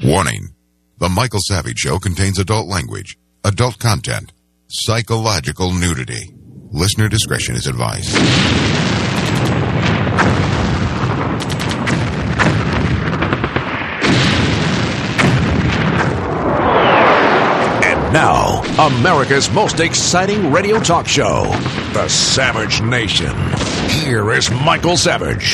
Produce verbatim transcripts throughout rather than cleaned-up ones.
Warning. The Michael Savage Show contains adult language, adult content, psychological nudity. Listener discretion is advised. And now, America's most exciting radio talk show, The Savage Nation. Here is Michael Savage.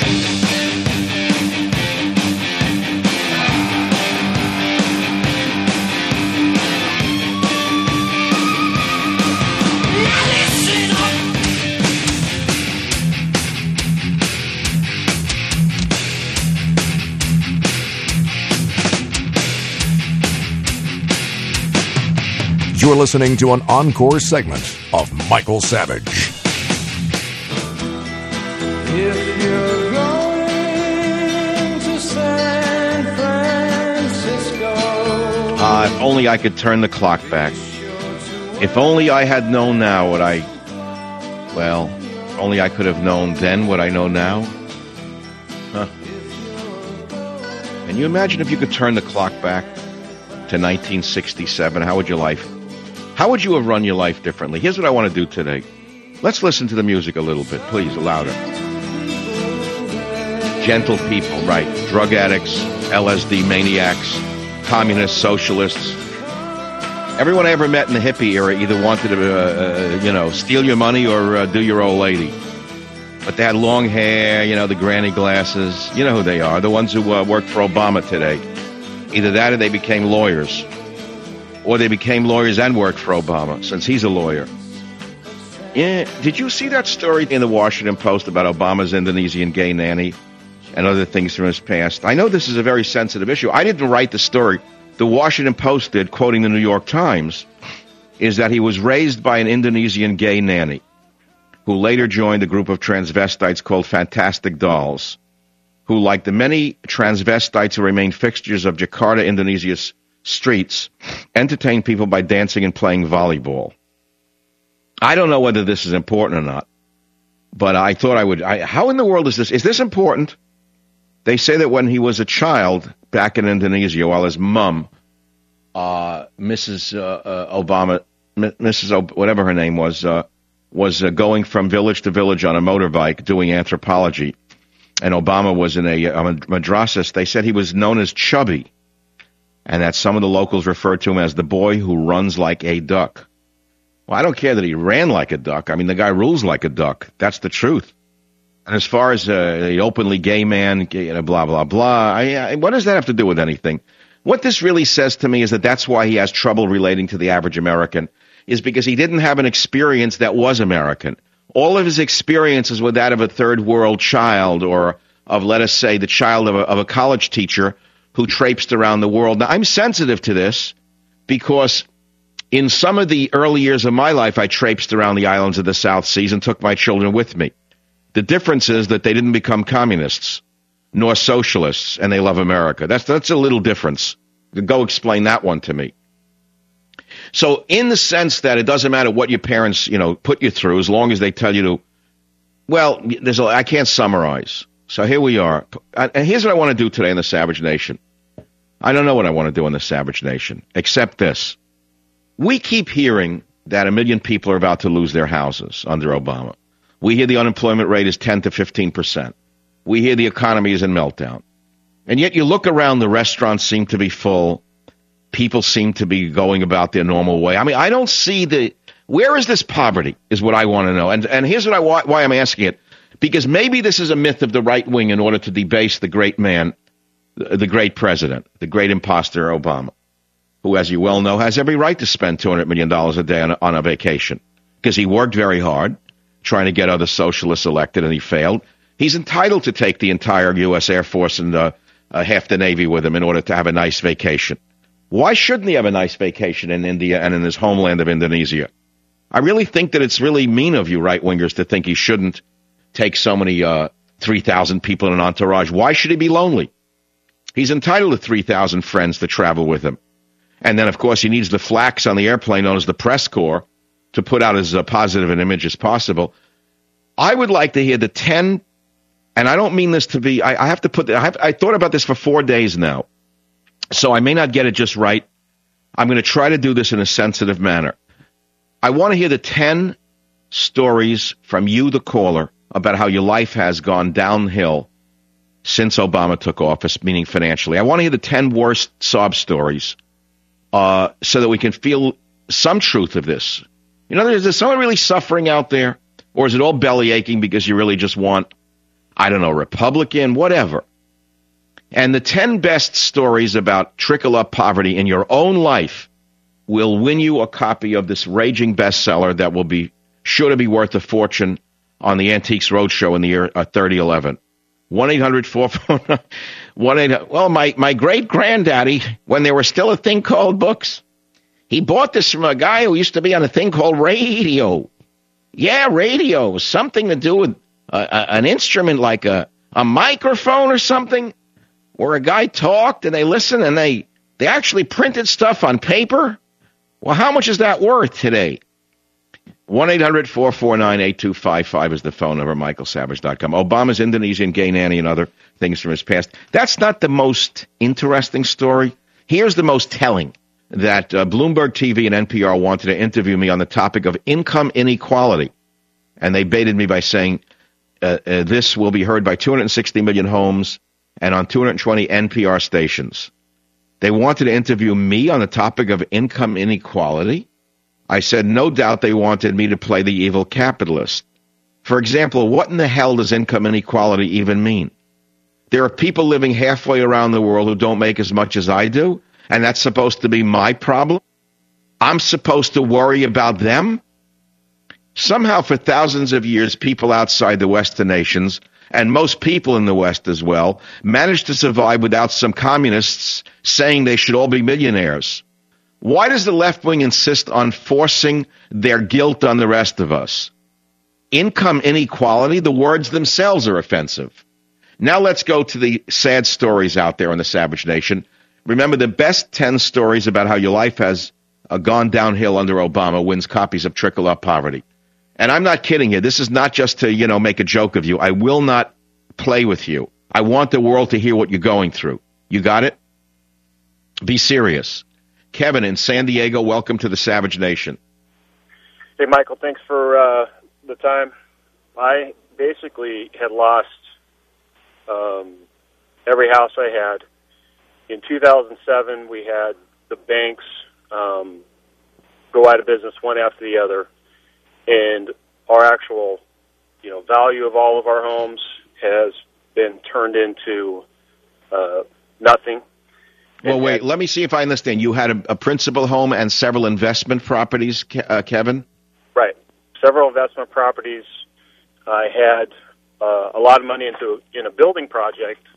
You're listening to an encore segment of Michael Savage. If you're going to San Francisco, uh, if only I could turn the clock back. If only I had known now what I, well, if only I could have known then what I know now. Huh. Can you imagine if you could turn the clock back to nineteen sixty-seven? How would your life How would you have run your life differently? Here's what I want to do today. Let's listen to the music a little bit, please, louder. Gentle people, right. Drug addicts, L S D maniacs, communists, socialists. Everyone I ever met in the hippie era either wanted to, uh, uh, you know, steal your money or uh, do your old lady. But they had long hair, you know, the granny glasses. You know who they are, the ones who uh, work for Obama today. Either that or they became lawyers. Or they became lawyers and worked for Obama, since he's a lawyer. Yeah, did you see that story in the Washington Post about Obama's Indonesian gay nanny and other things from his past? I know this is a very sensitive issue. I didn't write the story. The Washington Post did, quoting the New York Times, is that he was raised by an Indonesian gay nanny who later joined a group of transvestites called Fantastic Dolls, who, like the many transvestites who remain fixtures of Jakarta, Indonesia's streets, entertain people by dancing and playing volleyball. I don't know whether this is important or not, but I thought I would. I, how in the world is this? Is this important? They say that when he was a child back in Indonesia, while his mom, uh, Missus Uh, uh, Obama, Missus O, whatever her name was, uh, was uh, going from village to village on a motorbike doing anthropology, and Obama was in a, a madrasas, they said he was known as Chubby, and that some of the locals referred to him as the boy who runs like a duck. Well, I don't care that he ran like a duck. I mean, the guy rules like a duck. That's the truth. And as far as uh, the openly gay man, gay, blah, blah, blah, I, I, what does that have to do with anything? What this really says to me is that that's why he has trouble relating to the average American, is because he didn't have an experience that was American. All of his experiences were that of a third world child, or of, let us say, the child of a, of a college teacher who traipsed around the world. Now, I'm sensitive to this because in some of the early years of my life, I traipsed around the islands of the South Seas and took my children with me. The difference is that they didn't become communists nor socialists, and they love America. That's that's a little difference. Go explain that one to me. So in the sense that it doesn't matter what your parents, you know, put you through, as long as they tell you to, well, there's a, I can't summarize. So here we are. And here's what I want to do today in the Savage Nation. I don't know what I want to do in the Savage Nation, except this. We keep hearing that a million people are about to lose their houses under Obama. We hear the unemployment rate is ten to fifteen percent. We hear the economy is in meltdown. And yet you look around, the restaurants seem to be full. People seem to be going about their normal way. I mean, I don't see the, where is this poverty is what I want to know. And and here's what I why, why I'm asking it. Because maybe this is a myth of the right wing in order to debase the great man, the great president, the great imposter Obama, who, as you well know, has every right to spend two hundred million dollars a day on a, on a vacation because he worked very hard trying to get other socialists elected and he failed. He's entitled to take the entire U S Air Force and uh, uh, half the Navy with him in order to have a nice vacation. Why shouldn't he have a nice vacation in India and in his homeland of Indonesia? I really think that it's really mean of you right-wingers to think he shouldn't take so many uh, three thousand people in an entourage. Why should he be lonely? He's entitled to three thousand friends to travel with him. And then, of course, he needs the flax on the airplane known as the press corps to put out as uh, positive an image as possible. I would like to hear the ten, and I don't mean this to be, I, I have to put, I, have, I thought about this for four days now. So I may not get it just right. I'm going to try to do this in a sensitive manner. I want to hear the ten stories from you, the caller, about how your life has gone downhill since Obama took office, meaning financially. I want to hear the ten worst sob stories uh, so that we can feel some truth of this. You know, is there someone really suffering out there? Or is it all belly aching because you really just want, I don't know, Republican, whatever? And the ten best stories about trickle-up poverty in your own life will win you a copy of this raging bestseller that will be sure to be worth a fortune on the Antiques Roadshow in the year uh, thirty eleven. one eight hundred four four nine one eight hundred Well, my, my great-granddaddy, when there was still a thing called books, he bought this from a guy who used to be on a thing called radio. Yeah, radio. Something to do with uh, an instrument like a, a microphone or something, where a guy talked and they listened and they, they actually printed stuff on paper. Well, how much is that worth today? one eight hundred four four nine eight two five five is the phone number, michael savage dot com. Obama's Indonesian gay nanny and other things from his past. That's not the most interesting story. Here's the most telling, that uh, Bloomberg T V and N P R wanted to interview me on the topic of income inequality. And they baited me by saying uh, uh, this will be heard by two hundred sixty million homes and on two hundred twenty N P R stations. They wanted to interview me on the topic of income inequality. I said, no doubt they wanted me to play the evil capitalist. For example, what in the hell does income inequality even mean? There are people living halfway around the world who don't make as much as I do, and that's supposed to be my problem? I'm supposed to worry about them? Somehow for thousands of years, people outside the Western nations, and most people in the West as well, managed to survive without some communists saying they should all be millionaires. Why does the left wing insist on forcing their guilt on the rest of us? Income inequality, the words themselves are offensive. Now let's go to the sad stories out there in the Savage Nation. Remember, the best ten stories about how your life has uh, gone downhill under Obama wins copies of Trickle Up Poverty. And I'm not kidding you. This is not just to, you know, make a joke of you. I will not play with you. I want the world to hear what you're going through. You got it? Be serious. Kevin in San Diego, welcome to the Savage Nation. Hey, Michael, thanks for uh, the time. I basically had lost um, every house I had. In two thousand seven, we had the banks um, go out of business one after the other, and our actual, you know, value of all of our homes has been turned into uh, nothing. Well, wait, let me see if I understand. You had a, a principal home and several investment properties, Ke- uh, Kevin? Right. Several investment properties. I had uh, a lot of money into in a building project,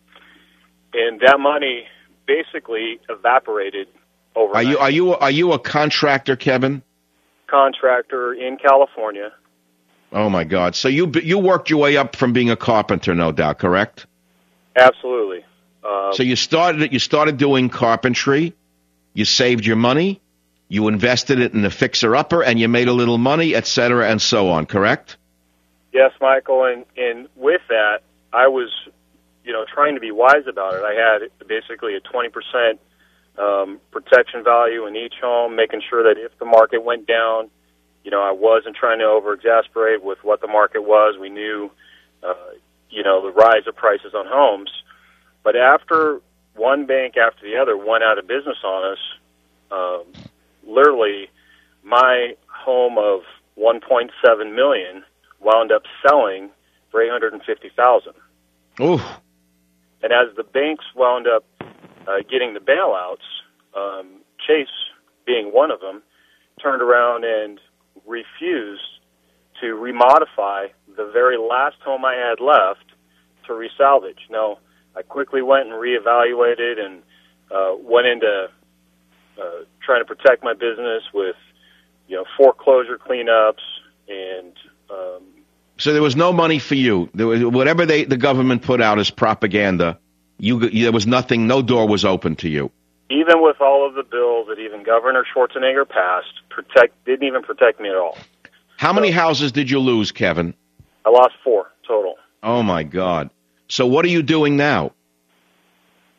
and that money basically evaporated overnight. Are you are you are you a contractor, Kevin? Contractor in California. Oh my God! So you you worked your way up from being a carpenter, no doubt, correct? Absolutely. Um, so you started you started doing carpentry. You saved your money. You invested it in a fixer-upper, and you made a little money, et cetera, and so on. Correct? Yes, Michael. And and with that, I was, you know, trying to be wise about it. I had basically a twenty percent um, protection value in each home, making sure that if the market went down, you know, I wasn't trying to over-exasperate with what the market was. We knew, uh, you know, the rise of prices on homes. But after one bank after the other went out of business on us, um, literally my home of one point seven million dollars wound up selling for eight hundred fifty thousand dollars. Ooh. And as the banks wound up uh, getting the bailouts, um, Chase, being one of them, turned around and refused to remodify the very last home I had left to resalvage. Now, I quickly went and reevaluated and uh, went into uh, trying to protect my business with, you know, foreclosure cleanups and. Um, so there was no money for you. There was, whatever they, the government put out as propaganda, you there was nothing. No door was open to you. Even with all of the bills that even Governor Schwarzenegger passed, protect didn't even protect me at all. How so, many houses did you lose, Kevin? I lost four total. Oh my God! So what are you doing now?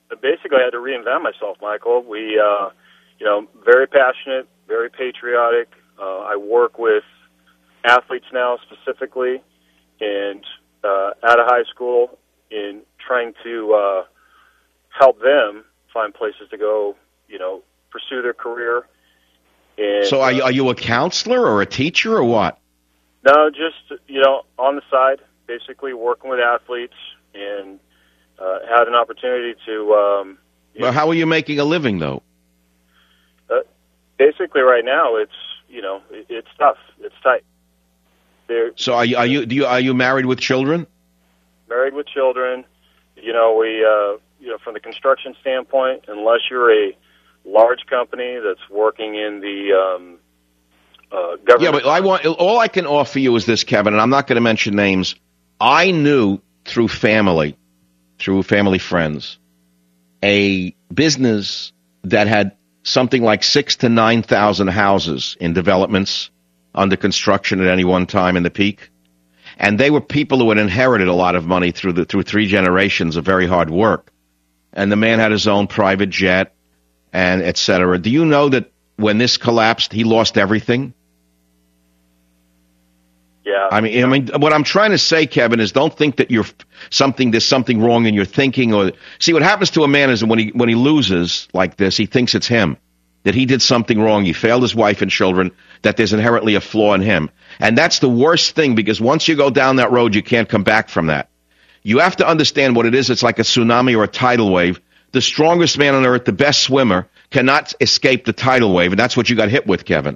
basically I had to reinvent myself, Michael. We, uh, you know, very passionate, very patriotic. Uh, I work with athletes now specifically, and uh, out of high school, in trying to uh, help them find places to go, you know, pursue their career. And, so are you, are you a counselor or a teacher or what? No, just, you know, on the side, basically working with athletes and uh, had an opportunity to... Um, well, how are you making a living, though? Uh, basically, right now, it's, you know, it, it's tough. It's tight. They're, so are you, are you, do you, are you married with children? Married with children. You know, we, uh, you know, from the construction standpoint, unless you're a large company that's working in the um, uh, government. Yeah, but I want all I can offer you is this, Kevin, and I'm not going to mention names. I knew through family, through family friends, a business that had something like six to nine thousand houses in developments under construction at any one time in the peak. And they were people who had inherited a lot of money through the through three generations of very hard work. And the man had his own private jet and et cetera. Do you know that when this collapsed, he lost everything? Yeah. I mean, I mean, what I'm trying to say, Kevin, is don't think that you're something. There's something wrong in your thinking. Or see, what happens to a man is when he when he loses like this, he thinks it's him, that he did something wrong. He failed his wife and children. That there's inherently a flaw in him, and that's the worst thing because once you go down that road, you can't come back from that. You have to understand what it is. It's like a tsunami or a tidal wave. The strongest man on earth, the best swimmer, cannot escape the tidal wave, and that's what you got hit with, Kevin.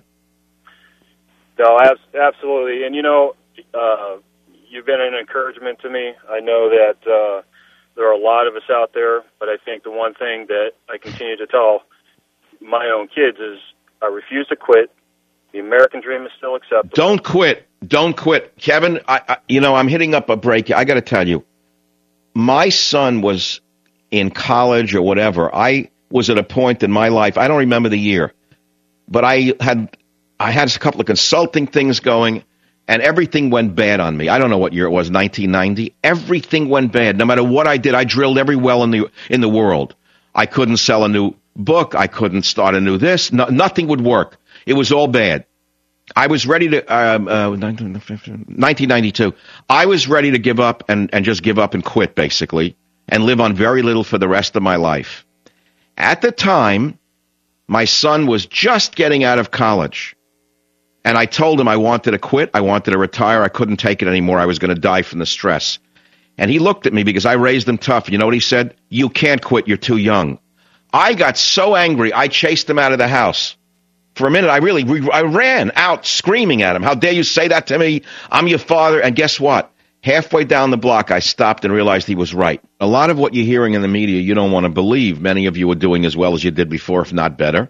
No, absolutely. And, you know, uh, you've been an encouragement to me. I know that uh, there are a lot of us out there, but I think the one thing that I continue to tell my own kids is I refuse to quit. The American dream is still acceptable. Don't quit. Don't quit. Kevin, I, I, you know, I'm hitting up a break. I got to tell you, my son was in college or whatever. I was at a point in my life, I don't remember the year, but I had I had a couple of consulting things going, and everything went bad on me. I don't know what year it was, nineteen ninety. Everything went bad. No matter what I did, I drilled every well in the in the world. I couldn't sell a new book. I couldn't start a new this. No, nothing would work. It was all bad. I was ready to, um, uh, nineteen ninety-two, I was ready to give up and, and just give up and quit, basically, and live on very little for the rest of my life. At the time, my son was just getting out of college, and I told him I wanted to quit, I wanted to retire, I couldn't take it anymore, I was going to die from the stress. And he looked at me because I raised him tough. You know what he said? You can't quit, you're too young. I got so angry, I chased him out of the house. For a minute, I really, I ran out screaming at him. How dare you say that to me? I'm your father. And guess what? Halfway down the block, I stopped and realized he was right. A lot of what you're hearing in the media, you don't want to believe. Many of you are doing as well as you did before, if not better.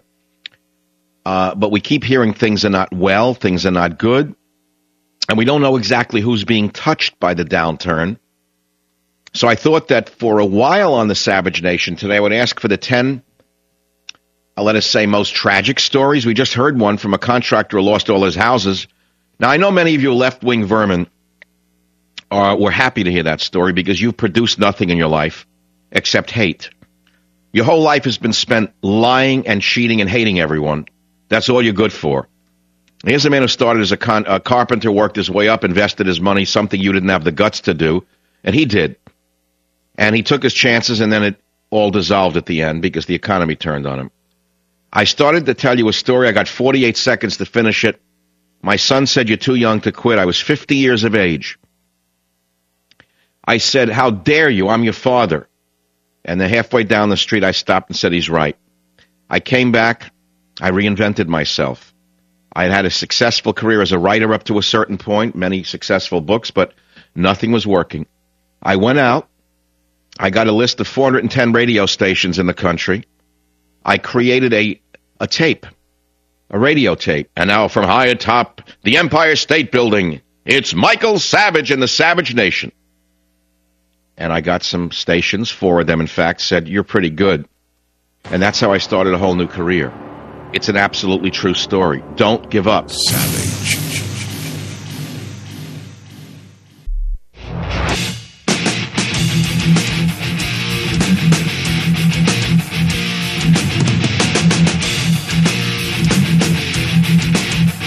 Uh, but we keep hearing things are not well, things are not good. And we don't know exactly who's being touched by the downturn. So I thought that for a while on the Savage Nation today, I would ask for the ten Uh, let us say, most tragic stories. We just heard one from a contractor who lost all his houses. Now, I know many of you left-wing vermin are, were happy to hear that story because you've produced nothing in your life except hate. Your whole life has been spent lying and cheating and hating everyone. That's all you're good for. Here's a man who started as a, con- a carpenter, worked his way up, invested his money, something you didn't have the guts to do, and he did. And he took his chances, and then it all dissolved at the end because the economy turned on him. I started to tell you a story. I got forty-eight seconds to finish it. My son said, you're too young to quit. I was fifty years of age. I said, how dare you? I'm your father. And then halfway down the street, I stopped and said, he's right. I came back. I reinvented myself. I had had a successful career as a writer up to a certain point, many successful books, but nothing was working. I went out. I got a list of four hundred ten radio stations in the country. I created a, a tape, a radio tape. And now from high atop the Empire State Building, it's Michael Savage and the Savage Nation. And I got some stations, four of them, in fact, said, you're pretty good. And that's how I started a whole new career. It's an absolutely true story. Don't give up. Savage.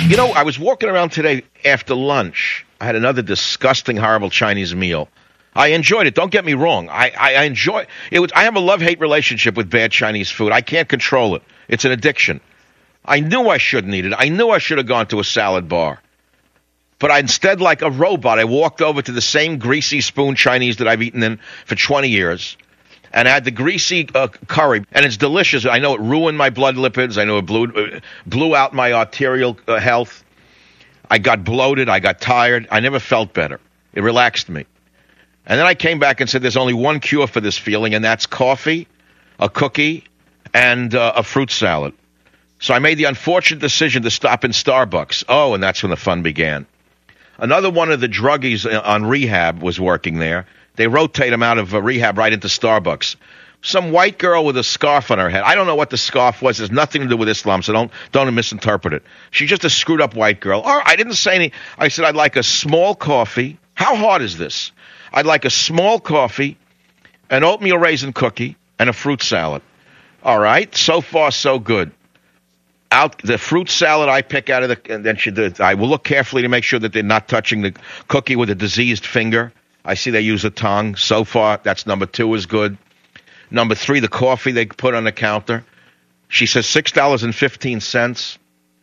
You know, I was walking around today after lunch. I had another disgusting, horrible Chinese meal. I enjoyed it. Don't get me wrong. I, I, I enjoy it. Was, I have a love-hate relationship with bad Chinese food. I can't control it. It's an addiction. I knew I shouldn't eat it. I knew I should have gone to a salad bar. But I, instead, like a robot, I walked over to the same greasy spoon Chinese that I've eaten in for twenty years. And I had the greasy uh, curry, and it's delicious. I know it ruined my blood lipids. I know it blew, uh, blew out my arterial uh, health. I got bloated. I got tired. I never felt better. It relaxed me. And then I came back and said there's only one cure for this feeling, and that's coffee, a cookie, and uh, a fruit salad. So I made the unfortunate decision to stop in Starbucks. Oh, and that's when the fun began. Another one of the druggies on rehab was working there. They rotate them out of uh, rehab right into Starbucks. Some white girl with a scarf on her head. I don't know what the scarf was. There's nothing to do with Islam, so don't don't misinterpret it. She's just a screwed up white girl. All right, I didn't say any. I said I'd like a small coffee. How hard is this? I'd like a small coffee, an oatmeal raisin cookie, and a fruit salad. All right, so far so good. Out the fruit salad I pick out of the, and then she did. I will look carefully to make sure that they're not touching the cookie with a diseased finger. I see they use a tongue. So far, that's number two is good. Number three, the coffee they put on the counter. She says six dollars and fifteen cents.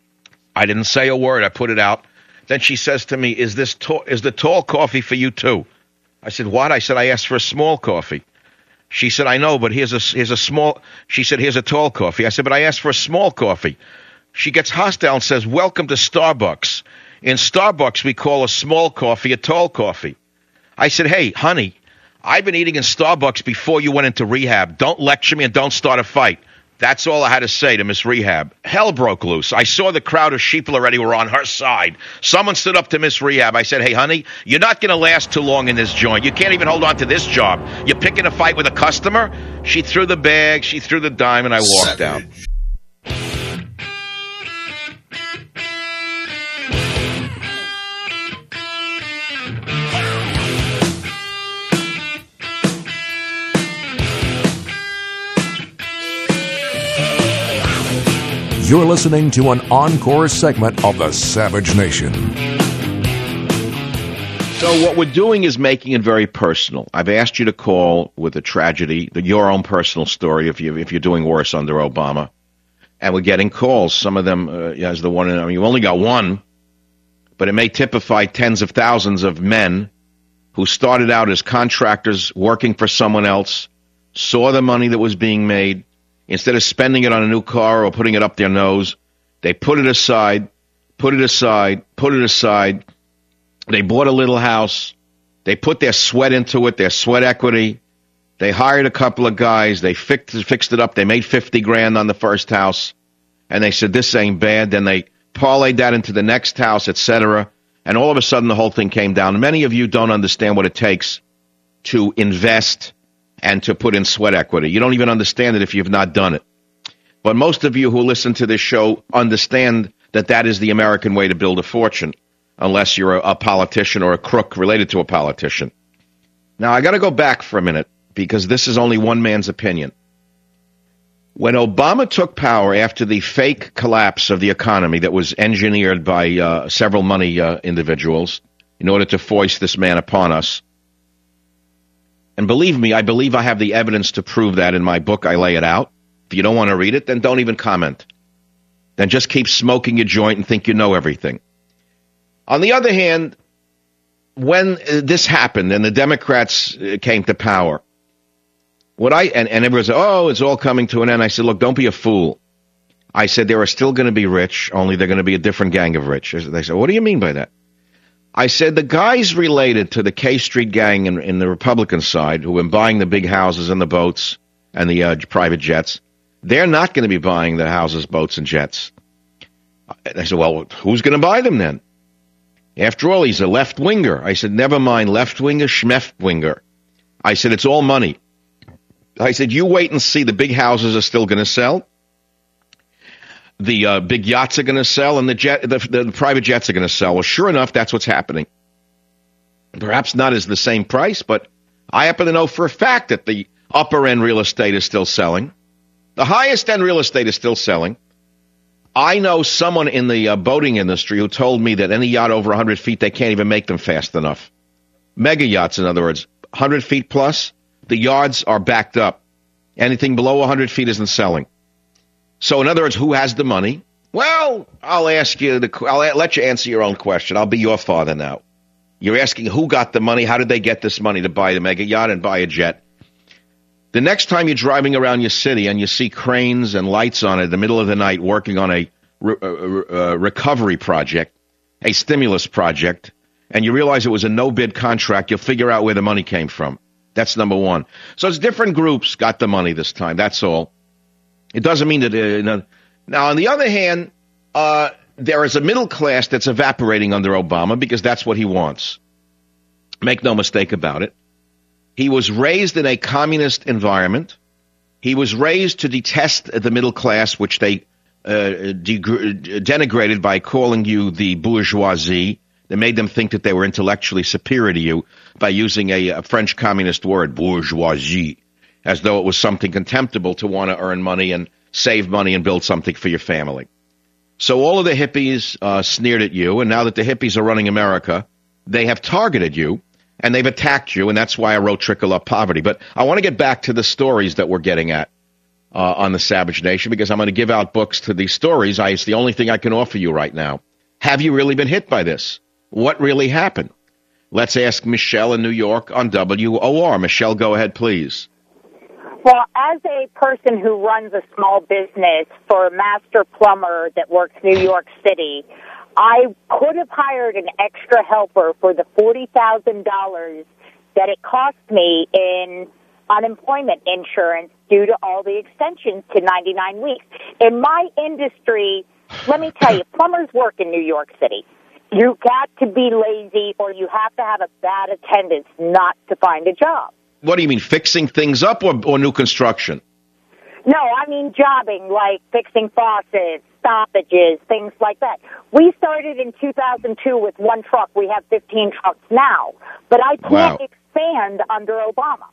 I didn't say a word. I put it out. Then she says to me, "Is this tall, is the tall coffee for you too?" I said, "What?" I said, "I asked for a small coffee." She said, "I know, but here's a here's a small." She said, "Here's a tall coffee." I said, "But I asked for a small coffee." She gets hostile and says, "Welcome to Starbucks. In Starbucks, we call a small coffee a tall coffee." I said, "Hey, honey, I've been eating in Starbucks before you went into rehab. Don't lecture me and don't start a fight." That's all I had to say to Miss Rehab. Hell broke loose. I saw the crowd of sheeple already were on her side. Someone stood up to Miss Rehab. I said, "Hey, honey, you're not going to last too long in this joint. You can't even hold on to this job. You're picking a fight with a customer?" She threw the bag, she threw the dime, and I walked out. You're listening to an encore segment of the Savage Nation. So what we're doing is making it very personal. I've asked you to call with a tragedy, your own personal story, if you if you're doing worse under Obama, and we're getting calls. Some of them, uh, as the one, I mean, you only got one, but it may typify tens of thousands of men who started out as contractors working for someone else, saw the money that was being made. Instead of spending it on a new car or putting it up their nose, they put it aside, put it aside, put it aside. They bought a little house. They put their sweat into it, their sweat equity. They hired a couple of guys. They fixed, fixed it up. They made fifty grand on the first house. And they said, "This ain't bad." Then they parlayed that into the next house, et cetera. And all of a sudden, the whole thing came down. Many of you don't understand what it takes to invest and to put in sweat equity. You don't even understand it if you've not done it. But most of you who listen to this show understand that that is the American way to build a fortune, unless you're a, a politician or a crook related to a politician. Now, I got to go back for a minute, because this is only one man's opinion. When Obama took power after the fake collapse of the economy that was engineered by uh, several money uh, individuals in order to foist this man upon us, and believe me, I believe I have the evidence to prove that in my book. I lay it out. If you don't want to read it, then don't even comment. Then just keep smoking your joint and think you know everything. On the other hand, when this happened and the Democrats came to power, what I and, and everyone said, "Oh, it's all coming to an end." I said, "Look, don't be a fool." I said, "There are still going to be rich, only they're going to be a different gang of rich." They said, "What do you mean by that?" I said, the guys related to the K Street gang in, in the Republican side who are buying the big houses and the boats and the uh, private jets, they're not going to be buying the houses, boats, and jets. I said, "Well, who's going to buy them then? After all, he's a left-winger." I said, "Never mind left-winger, schmeft-winger." I said, "It's all money." I said, "You wait and see. The big houses are still going to sell. The uh, big yachts are going to sell, and the jet, the, the, the private jets are going to sell." Well, sure enough, that's what's happening. Perhaps not as the same price, but I happen to know for a fact that the upper-end real estate is still selling. The highest-end real estate is still selling. I know someone in the uh, boating industry who told me that any yacht over one hundred feet, they can't even make them fast enough. Mega yachts, in other words, one hundred feet plus, the yards are backed up. Anything below one hundred feet isn't selling. So, in other words, who has the money? Well, I'll ask you, the, I'll let you answer your own question. I'll be your father now. You're asking who got the money, how did they get this money to buy the mega yacht and buy a jet? The next time you're driving around your city and you see cranes and lights on it in the middle of the night working on a re- uh, uh, recovery project, a stimulus project, and you realize it was a no-bid contract, you'll figure out where the money came from. That's number one. So it's different groups got the money this time. That's all. It doesn't mean that... Uh, now, on the other hand, uh, there is a middle class that's evaporating under Obama because that's what he wants. Make no mistake about it. He was raised in a communist environment. He was raised to detest the middle class, which they uh, deg- denigrated by calling you the bourgeoisie. They made them think that they were intellectually superior to you by using a, a French communist word, bourgeoisie, as though it was something contemptible to want to earn money and save money and build something for your family. So all of the hippies uh, sneered at you, and now that the hippies are running America, they have targeted you. And they've attacked you, and that's why I wrote Trickle Up Poverty. But I want to get back to the stories that we're getting at uh, on the Savage Nation, because I'm going to give out books to these stories. I, it's the only thing I can offer you right now. Have you really been hit by this? What really happened? Let's ask Michelle in New York on W O R. Michelle, go ahead, please. Well, as a person who runs a small business for a master plumber that works New York City, I could have hired an extra helper for the forty thousand dollars that it cost me in unemployment insurance due to all the extensions to ninety-nine weeks. In my industry, let me tell you, plumbers work in New York City. You got to be lazy or you have to have a bad attendance not to find a job. What do you mean, fixing things up or, or new construction? No, I mean jobbing, like fixing faucets, stoppages, things like that. We started in two thousand two with one truck. We have fifteen trucks now. But I can't Wow. expand under Obama.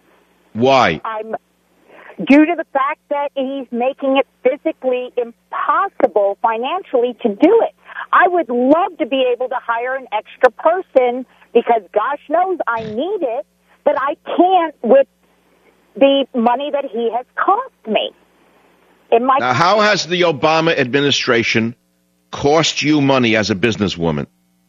Why? I'm due to the fact that he's making it physically impossible financially to do it. I would love to be able to hire an extra person because gosh knows I need it, but I can't with the money that he has cost me. In my Now, how has the Obama administration cost you money as a businesswoman?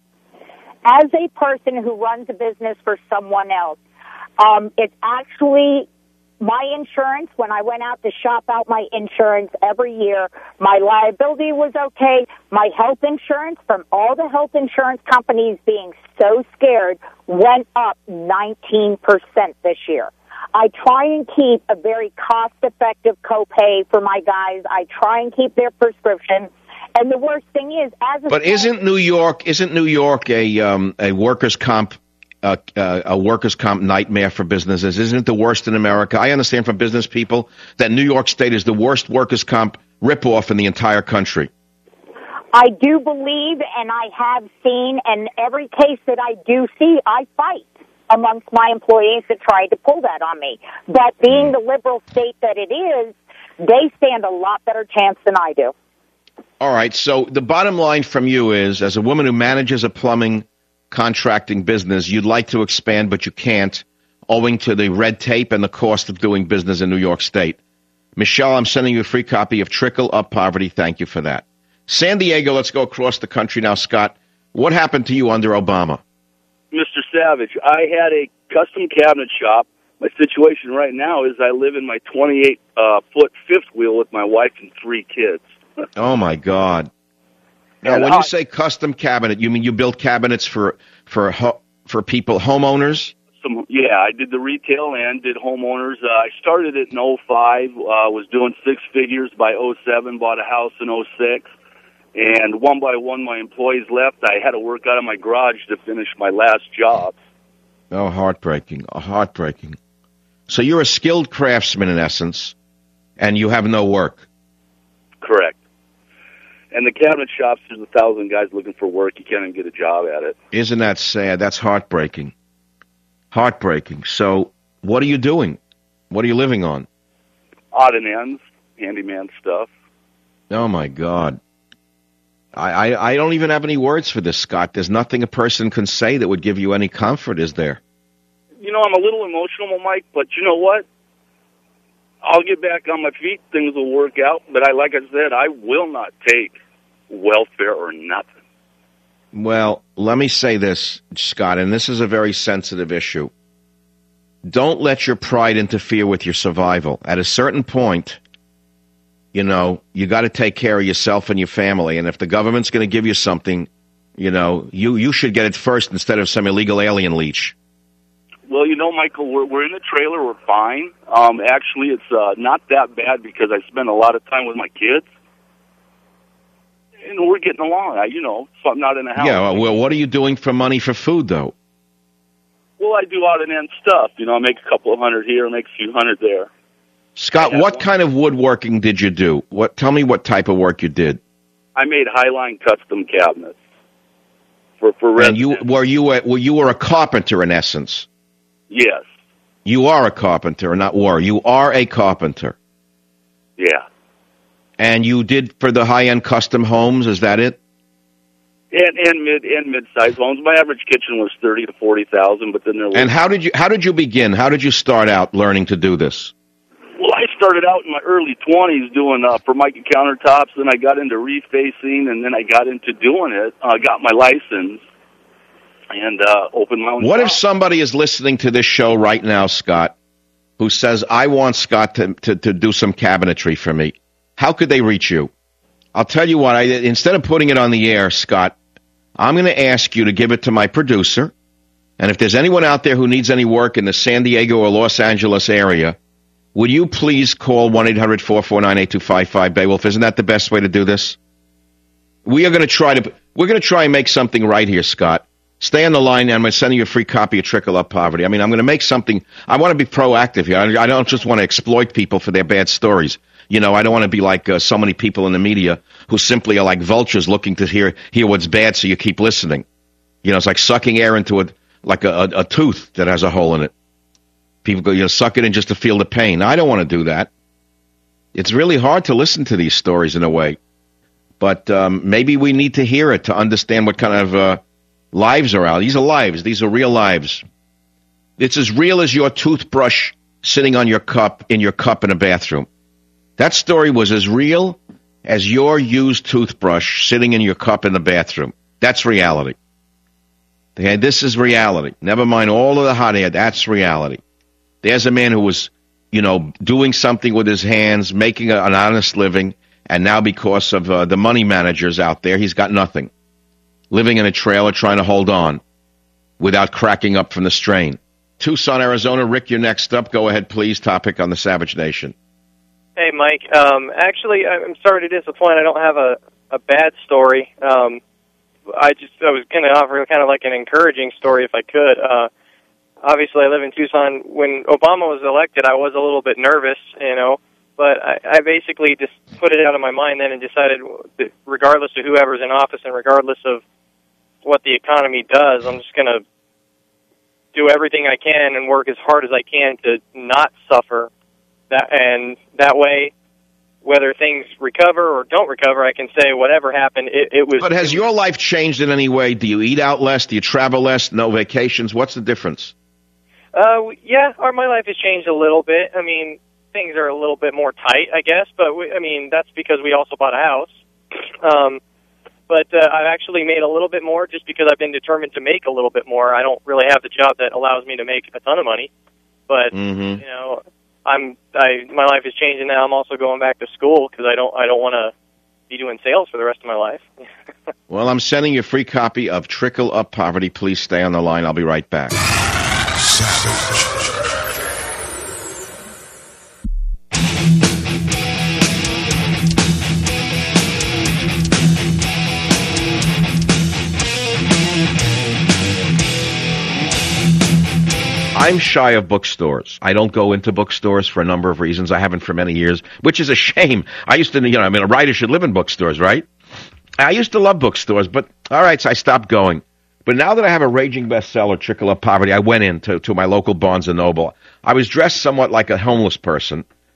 As a person who runs a business for someone else, um, it's actually my insurance. When I went out to shop out my insurance every year, my liability was okay. My health insurance from all the health insurance companies being so scared went up nineteen percent this year. I try and keep a very cost-effective copay for my guys. I try and keep their prescription. And the worst thing is, as a But isn't New York isn't New York a um, a workers' comp uh, uh, a workers' comp nightmare for businesses? Isn't it the worst in America? I understand from business people that New York State is the worst workers' comp ripoff in the entire country. I do believe, and I have seen, and every case that I do see, I fight amongst my employees that tried to pull that on me. But being the liberal state that it is, they stand a lot better chance than I do. All right, so the bottom line from you is, as a woman who manages a plumbing contracting business, you'd like to expand, but you can't, owing to the red tape and the cost of doing business in New York State. Michelle, I'm sending you a free copy of Trickle Up Poverty. Thank you for that. San Diego, let's go across the country now. Scott, what happened to you under Obama? Mister Savage, I had a custom cabinet shop. My situation right now is I live in my twenty-eight uh, foot fifth wheel with my wife and three kids. Oh, my God. Now, And when I- you say custom cabinet, you mean you build cabinets for for ho- for people, homeowners? Some, yeah, I did the retail and did homeowners. Uh, I started it in oh five, uh, was doing six figures by oh seven, bought a house in oh six, and one by one my employees left. I had to work out of my garage to finish my last job. Oh, heartbreaking, oh, heartbreaking. So you're a skilled craftsman in essence, and you have no work. Correct. And the cabinet shops, there's a thousand guys looking for work. You can't even get a job at it. Isn't that sad? That's heartbreaking. Heartbreaking. So what are you doing? What are you living on? Odd and ends, handyman stuff. Oh, my God. I, I, I don't even have any words for this, Scott. There's nothing a person can say that would give you any comfort, is there? You know, I'm a little emotional, Mike, but you know what? I'll get back on my feet. Things will work out. But I, like I said, I will not take welfare or nothing. Well, let me say this, Scott, and this is a very sensitive issue. Don't let your pride interfere with your survival. At a certain point, you know, you got to take care of yourself and your family. And if the government's going to give you something, you know, you, you should get it first instead of some illegal alien leech. Well, you know, Michael, we're, we're in the trailer. We're fine. Um, actually, it's uh, not that bad because I spend a lot of time with my kids. And we're getting along, I, you know, so I'm not in the house. Yeah, well, what are you doing for money for food, though? Well, I do out-and-end stuff. You know, I make a couple of hundred here, make a few hundred there. Scott, what one. kind of woodworking did you do? What? Tell me what type of work you did. I made Highline custom cabinets for for residents. And you were you a, well, you were a carpenter in essence. Yes. You are a carpenter, not were. You are a carpenter. Yeah. And you did for the high-end custom homes, is that it? And and mid and mid-sized homes. My average kitchen was thirty to forty thousand, but then there was. And how did you how did you begin? How did you start out learning to do this? Well, I started out in my early twenties doing uh, Formica countertops. Then I got into refacing, and then I got into doing it. I uh, got my license and uh, opened my own. What shop. if somebody is listening to this show right now, Scott, who says, "I want Scott to to, to do some cabinetry for me"? How could they reach you? I'll tell you what, I, instead of putting it on the air, Scott, I'm going to ask you to give it to my producer. And if there's anyone out there who needs any work in the San Diego or Los Angeles area, would you please call one eight hundred four four nine eight two five five, Beowulf? Isn't that the best way to do this? We are going to try to, we're going to try and make something right here, Scott. Stay on the line, and I'm going to send you a free copy of Trickle Up Poverty. I mean, I'm going to make something, I want to be proactive here. I, I don't just want to exploit people for their bad stories. You know, I don't want to be like uh, so many people in the media who simply are like vultures looking to hear hear what's bad, so you keep listening. You know, it's like sucking air into a like a, a, a tooth that has a hole in it. People go, you know, suck it in just to feel the pain. I don't want to do that. It's really hard to listen to these stories in a way, but um, maybe we need to hear it to understand what kind of uh, lives are out. These are lives. These are real lives. It's as real as your toothbrush sitting on your cup in your cup in a bathroom. That story was as real as your used toothbrush sitting in your cup in the bathroom. That's reality. Okay, this is reality. Never mind all of the hot air. That's reality. There's a man who was, you know, doing something with his hands, making a, an honest living, and now because of uh, the money managers out there, he's got nothing. Living in a trailer trying to hold on without cracking up from the strain. Tucson, Arizona. Rick, you're next up. Go ahead, please. Topic on the Savage Nation. Hey, Mike. Um, actually, I'm sorry to disappoint. I don't have a, a bad story. Um, I just I was going to offer kind of like an encouraging story if I could. Uh, obviously, I live in Tucson. When Obama was elected, I was a little bit nervous, you know, but I, I basically just put it out of my mind then and decided that regardless of whoever's in office and regardless of what the economy does, I'm just going to do everything I can and work as hard as I can to not suffer. That, and that way, whether things recover or don't recover, I can say whatever happened, it, it was... But has your life changed in any way? Do you eat out less? Do you travel less? No vacations? What's the difference? Uh, yeah, our, my life has changed a little bit. I mean, things are a little bit more tight, I guess, but, we, I mean, that's because we also bought a house. Um, but uh, I've actually made a little bit more just because I've been determined to make a little bit more. I don't really have the job that allows me to make a ton of money, but, mm-hmm. you know... I'm I my life is changing now. I'm also going back to school because I don't I don't want to be doing sales for the rest of my life. Well, I'm sending you a free copy of Trickle Up Poverty. Please stay on the line. I'll be right back. Savage. I'm shy of bookstores. I don't go into bookstores for a number of reasons. I haven't for many years, which is a shame. I used to, you know, I mean, a writer should live in bookstores, right? I used to love bookstores, but all right, so I stopped going. But now that I have a raging bestseller, Trickle Up Poverty, I went into to my local Barnes and Noble. I was dressed somewhat like a homeless person,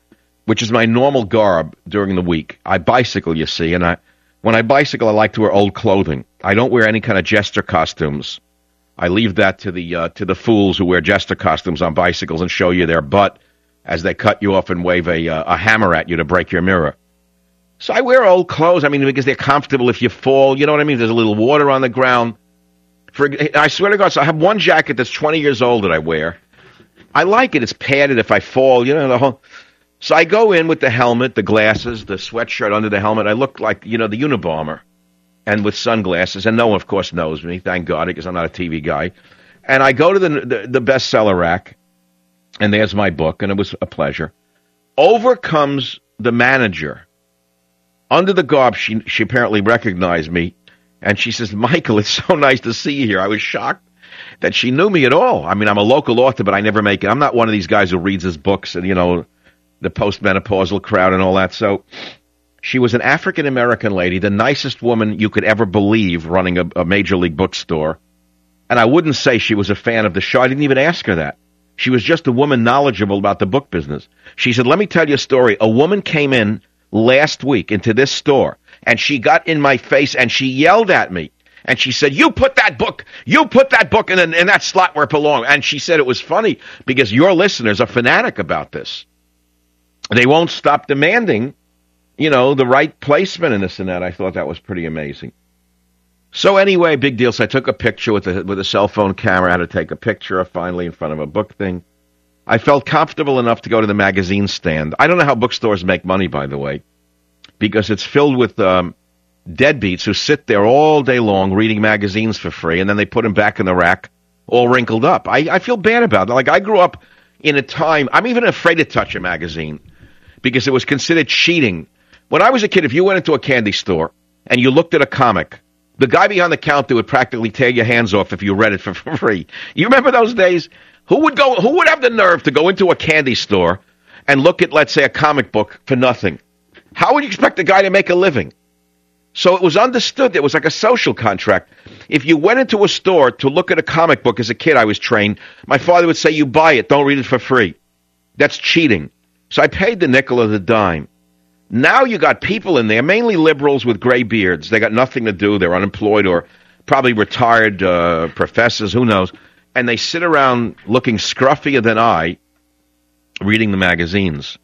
which is my normal garb during the week. I bicycle, you see, and I when I bicycle, I like to wear old clothing. I don't wear any kind of jester costumes. I leave that to the uh, to the fools who wear jester costumes on bicycles and show you their butt as they cut you off and wave a, uh, a hammer at you to break your mirror. So I wear old clothes, I mean, because they're comfortable if you fall, you know what I mean? There's a little water on the ground. For I swear to God, so I have one jacket that's twenty years old that I wear. I like it. It's padded if I fall, you know, the whole... So I go in with the helmet, the glasses, the sweatshirt under the helmet. I look like, you know, the Unabomber, and with sunglasses. And no one, of course, knows me, thank God, because I'm not a T V guy. And I go to the, the, the bestseller rack, and there's my book, and it was a pleasure. Over comes the manager. Under the garb, she, she apparently recognized me, and she says, Michael, it's so nice to see you here. I was shocked that she knew me at all. I mean, I'm a local author, but I never make it. I'm not one of these guys who reads his books and, you know, the postmenopausal crowd and all that. So she was an African-American lady, the nicest woman you could ever believe running a, a major league bookstore. And I wouldn't say she was a fan of the show. I didn't even ask her that. She was just a woman knowledgeable about the book business. She said, let me tell you a story. A woman came in last week into this store, and she got in my face, and she yelled at me. And she said, you put that book, you put that book in, in that slot where it belonged. And she said it was funny because your listeners are fanatic about this. They won't stop demanding, you know, the right placement in this and that. I thought that was pretty amazing. So anyway, big deal. So I took a picture with a, with a cell phone camera. I had to take a picture of finally in front of a book thing. I felt comfortable enough to go to the magazine stand. I don't know how bookstores make money, by the way, because it's filled with um, deadbeats who sit there all day long reading magazines for free, and then they put them back in the rack all wrinkled up. I, I feel bad about it. Like, I grew up in a time, I'm even afraid to touch a magazine because it was considered cheating. When I was a kid, if you went into a candy store and you looked at a comic, the guy behind the counter would practically tear your hands off if you read it for free. You remember those days? Who would go? Who would have the nerve to go into a candy store and look at, let's say, a comic book for nothing? How would you expect a guy to make a living? So it was understood. It was like a social contract. If you went into a store to look at a comic book as a kid, I was trained, my father would say, you buy it, don't read it for free. That's cheating. So I paid the nickel or the dime. Now you got people in there, mainly liberals with gray beards. They got nothing to do. They're unemployed or probably retired uh, professors, who knows. And they sit around looking scruffier than I, reading the magazines.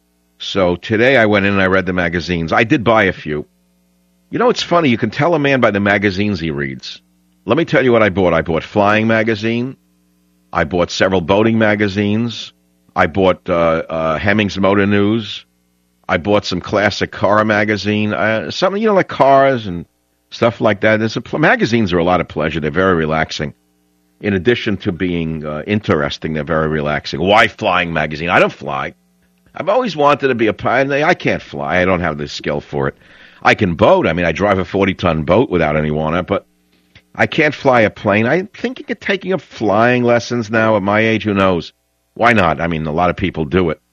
So today I went in and I read the magazines. I did buy a few. You know, it's funny. You can tell a man by the magazines he reads. Let me tell you what I bought. I bought Flying Magazine. I bought several boating magazines. I bought uh, uh, Hemmings Motor News. I bought some classic car magazine. Uh, something, you know, like cars and stuff like that. There's a, magazines are a lot of pleasure. They're very relaxing. In addition to being uh, interesting, they're very relaxing. Why Flying Magazine? I don't fly. I've always wanted to be a pilot. I can't fly. I don't have the skill for it. I can boat. I mean, I drive a forty-ton boat without anyone on it, but I can't fly a plane. I'm thinking of taking up flying lessons now at my age. Who knows? Why not? I mean, a lot of people do it.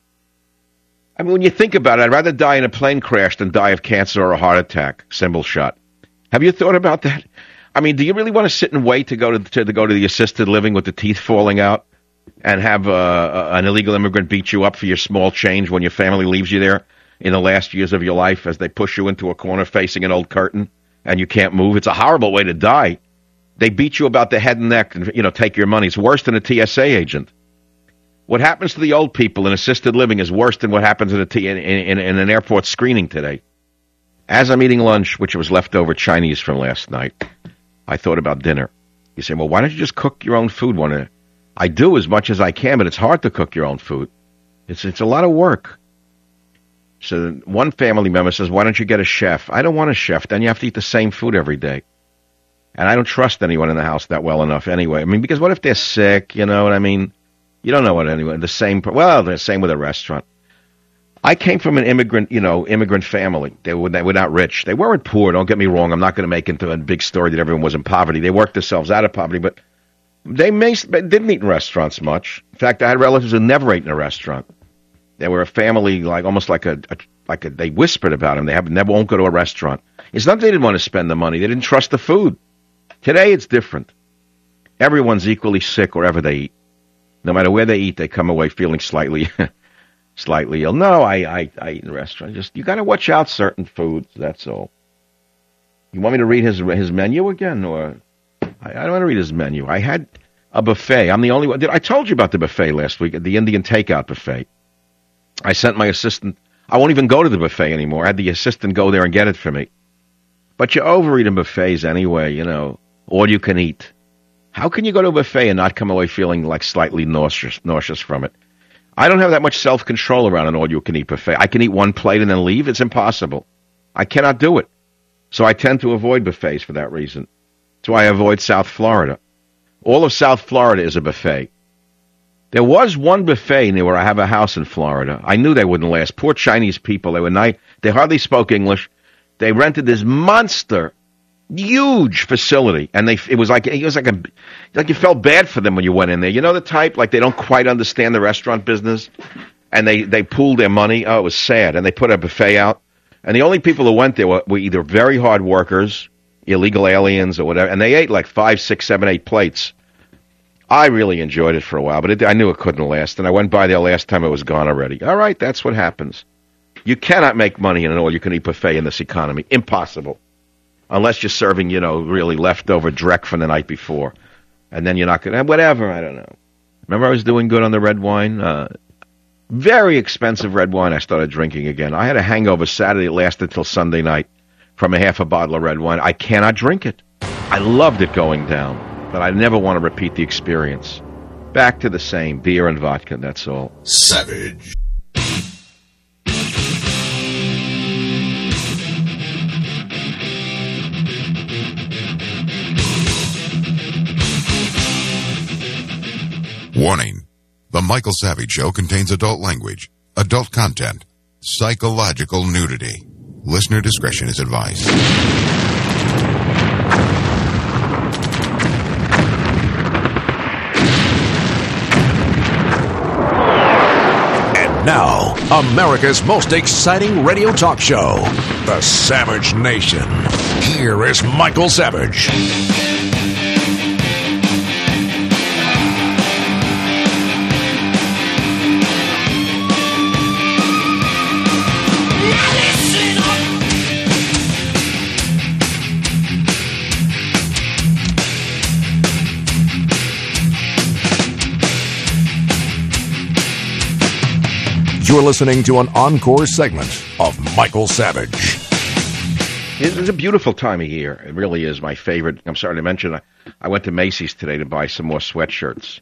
I mean, when you think about it, I'd rather die in a plane crash than die of cancer or a heart attack, symbol shot. Have you thought about that? I mean, do you really want to sit and wait to go to, to, to go to the assisted living with the teeth falling out and have uh, an illegal immigrant beat you up for your small change when your family leaves you there in the last years of your life as they push you into a corner facing an old curtain and you can't move? It's a horrible way to die. They beat you about the head and neck and, you know, take your money. It's worse than a T S A agent. What happens to the old people in assisted living is worse than what happens in, a t- in, in, in an airport screening today. As I'm eating lunch, which was leftover Chinese from last night, I thought about dinner. You say, well, why don't you just cook your own food one day? I do as much as I can, but it's hard to cook your own food. It's it's a lot of work. So one family member says, why don't you get a chef? I don't want a chef. Then you have to eat the same food every day. And I don't trust anyone in the house that well enough anyway. I mean, because what if they're sick? You know what I mean? You don't know what anyone, the same, well, the same with a restaurant. I came from an immigrant, you know, immigrant family. They were, they were not rich. They weren't poor, don't get me wrong. I'm not going to make into a big story that everyone was in poverty. They worked themselves out of poverty, but they may, didn't eat in restaurants much. In fact, I had relatives who never ate in a restaurant. They were a family, like almost like a, a like a, they whispered about them. They have, never won't go to a restaurant. It's not that they didn't want to spend the money. They didn't trust the food. Today, it's different. Everyone's equally sick wherever they eat. No matter where they eat, they come away feeling slightly slightly ill. No, I, I, I eat in a restaurant. Just, you got to watch out certain foods, that's all. You want me to read his his menu again? Or I, I don't want to read his menu. I had a buffet. I'm the only one. Did, I told you about the buffet last week, the Indian takeout buffet. I sent my assistant. I won't even go to the buffet anymore. I had the assistant go there and get it for me. But you overeat in buffets anyway, you know. All you can eat. How can you go to a buffet and not come away feeling like slightly nauseous, nauseous from it? I don't have that much self-control around an all-you-can-eat buffet. I can eat one plate and then leave. It's impossible. I cannot do it. So I tend to avoid buffets for that reason. That's why I avoid South Florida. All of South Florida is a buffet. There was one buffet near where I have a house in Florida. I knew they wouldn't last. Poor Chinese people. They were nice. They hardly spoke English. They rented this monster, huge facility, and they it was like it was like a like you felt bad for them when you went in there. You know the type, like they don't quite understand the restaurant business, and they they pooled their money. Oh, it was sad, and they put a buffet out, and the only people who went there were, were either very hard workers, illegal aliens, or whatever, and they ate like five, six, seven, eight plates. I really enjoyed it for a while, but it, I knew it couldn't last, and I went by there last time it was gone already. All right, that's what happens. You cannot make money in an all-you-can-eat buffet in this economy. Impossible. Unless you're serving, you know, really leftover dreck from the night before. And then you're not going to, whatever, I don't know. Remember I was doing good on the red wine? Uh, very expensive red wine I started drinking again. I had a hangover Saturday. It lasted till Sunday night from a half a bottle of red wine. I cannot drink it. I loved it going down, but I never want to repeat the experience. Back to the same, beer and vodka, that's all. Savage. Warning. The Michael Savage Show contains adult language, adult content, psychological nudity. Listener discretion is advised. And now, America's most exciting radio talk show, The Savage Nation. Here is Michael Savage. You're listening to an encore segment of Michael Savage. It's a beautiful time of year. It really is my favorite. I'm sorry to mention, I, I went to Macy's today to buy some more sweatshirts.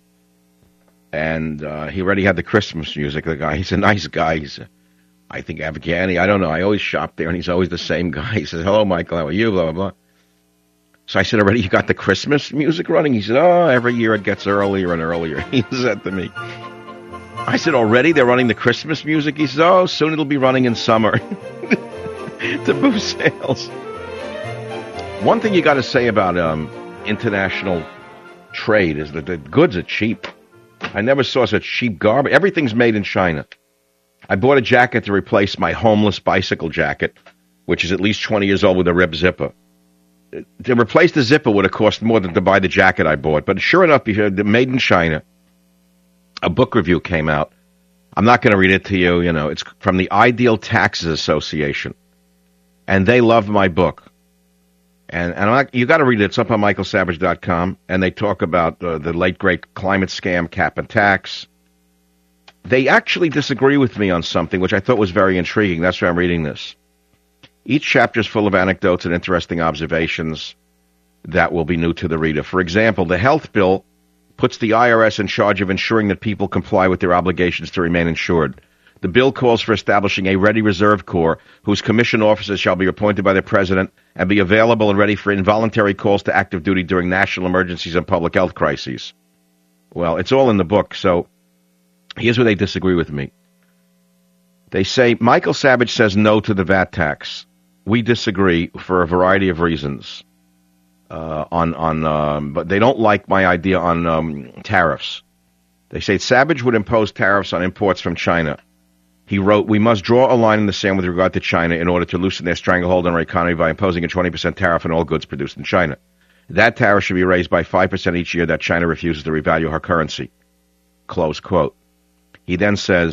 And uh, he already had the Christmas music. The guy, he's a nice guy. He's, a, I think, Afghani. I don't know. I always shop there, and he's always the same guy. He says, hello, Michael, how are you, blah, blah, blah. So I said, already you got the Christmas music running? He said, oh, every year it gets earlier and earlier. He said to me. I said, already they're running the Christmas music? He says, oh, soon it'll be running in summer to boost sales. One thing you got to say about um, international trade is that the goods are cheap. I never saw such cheap garbage. Everything's made in China. I bought a jacket to replace my homeless bicycle jacket, which is at least twenty years old with a rib zipper. To replace the zipper would have cost more than to buy the jacket I bought. But sure enough, made in China. A book review came out. I'm not going to read it to you. You know, it's from the Ideal Taxes Association, and they love my book. And and I'm not, you got to read it. It's up on michael savage dot com, and they talk about uh, the late great climate scam, cap and tax. They actually disagree with me on something, which I thought was very intriguing. That's why I'm reading this. Each chapter is full of anecdotes and interesting observations that will be new to the reader. For example, the health bill puts the I R S in charge of ensuring that people comply with their obligations to remain insured. The bill calls for establishing a Ready Reserve Corps, whose commissioned officers shall be appointed by the president and be available and ready for involuntary calls to active duty during national emergencies and public health crises. Well, it's all in the book, so here's where they disagree with me. They say, Michael Savage says no to the V A T tax. We disagree for a variety of reasons. Uh, on on, um, but they don't like my idea on um, tariffs. They say Savage would impose tariffs on imports from China. He wrote, we must draw a line in the sand with regard to China in order to loosen their stranglehold on our economy by imposing a twenty percent tariff on all goods produced in China. That tariff should be raised by five percent each year that China refuses to revalue her currency. Close quote. He then says,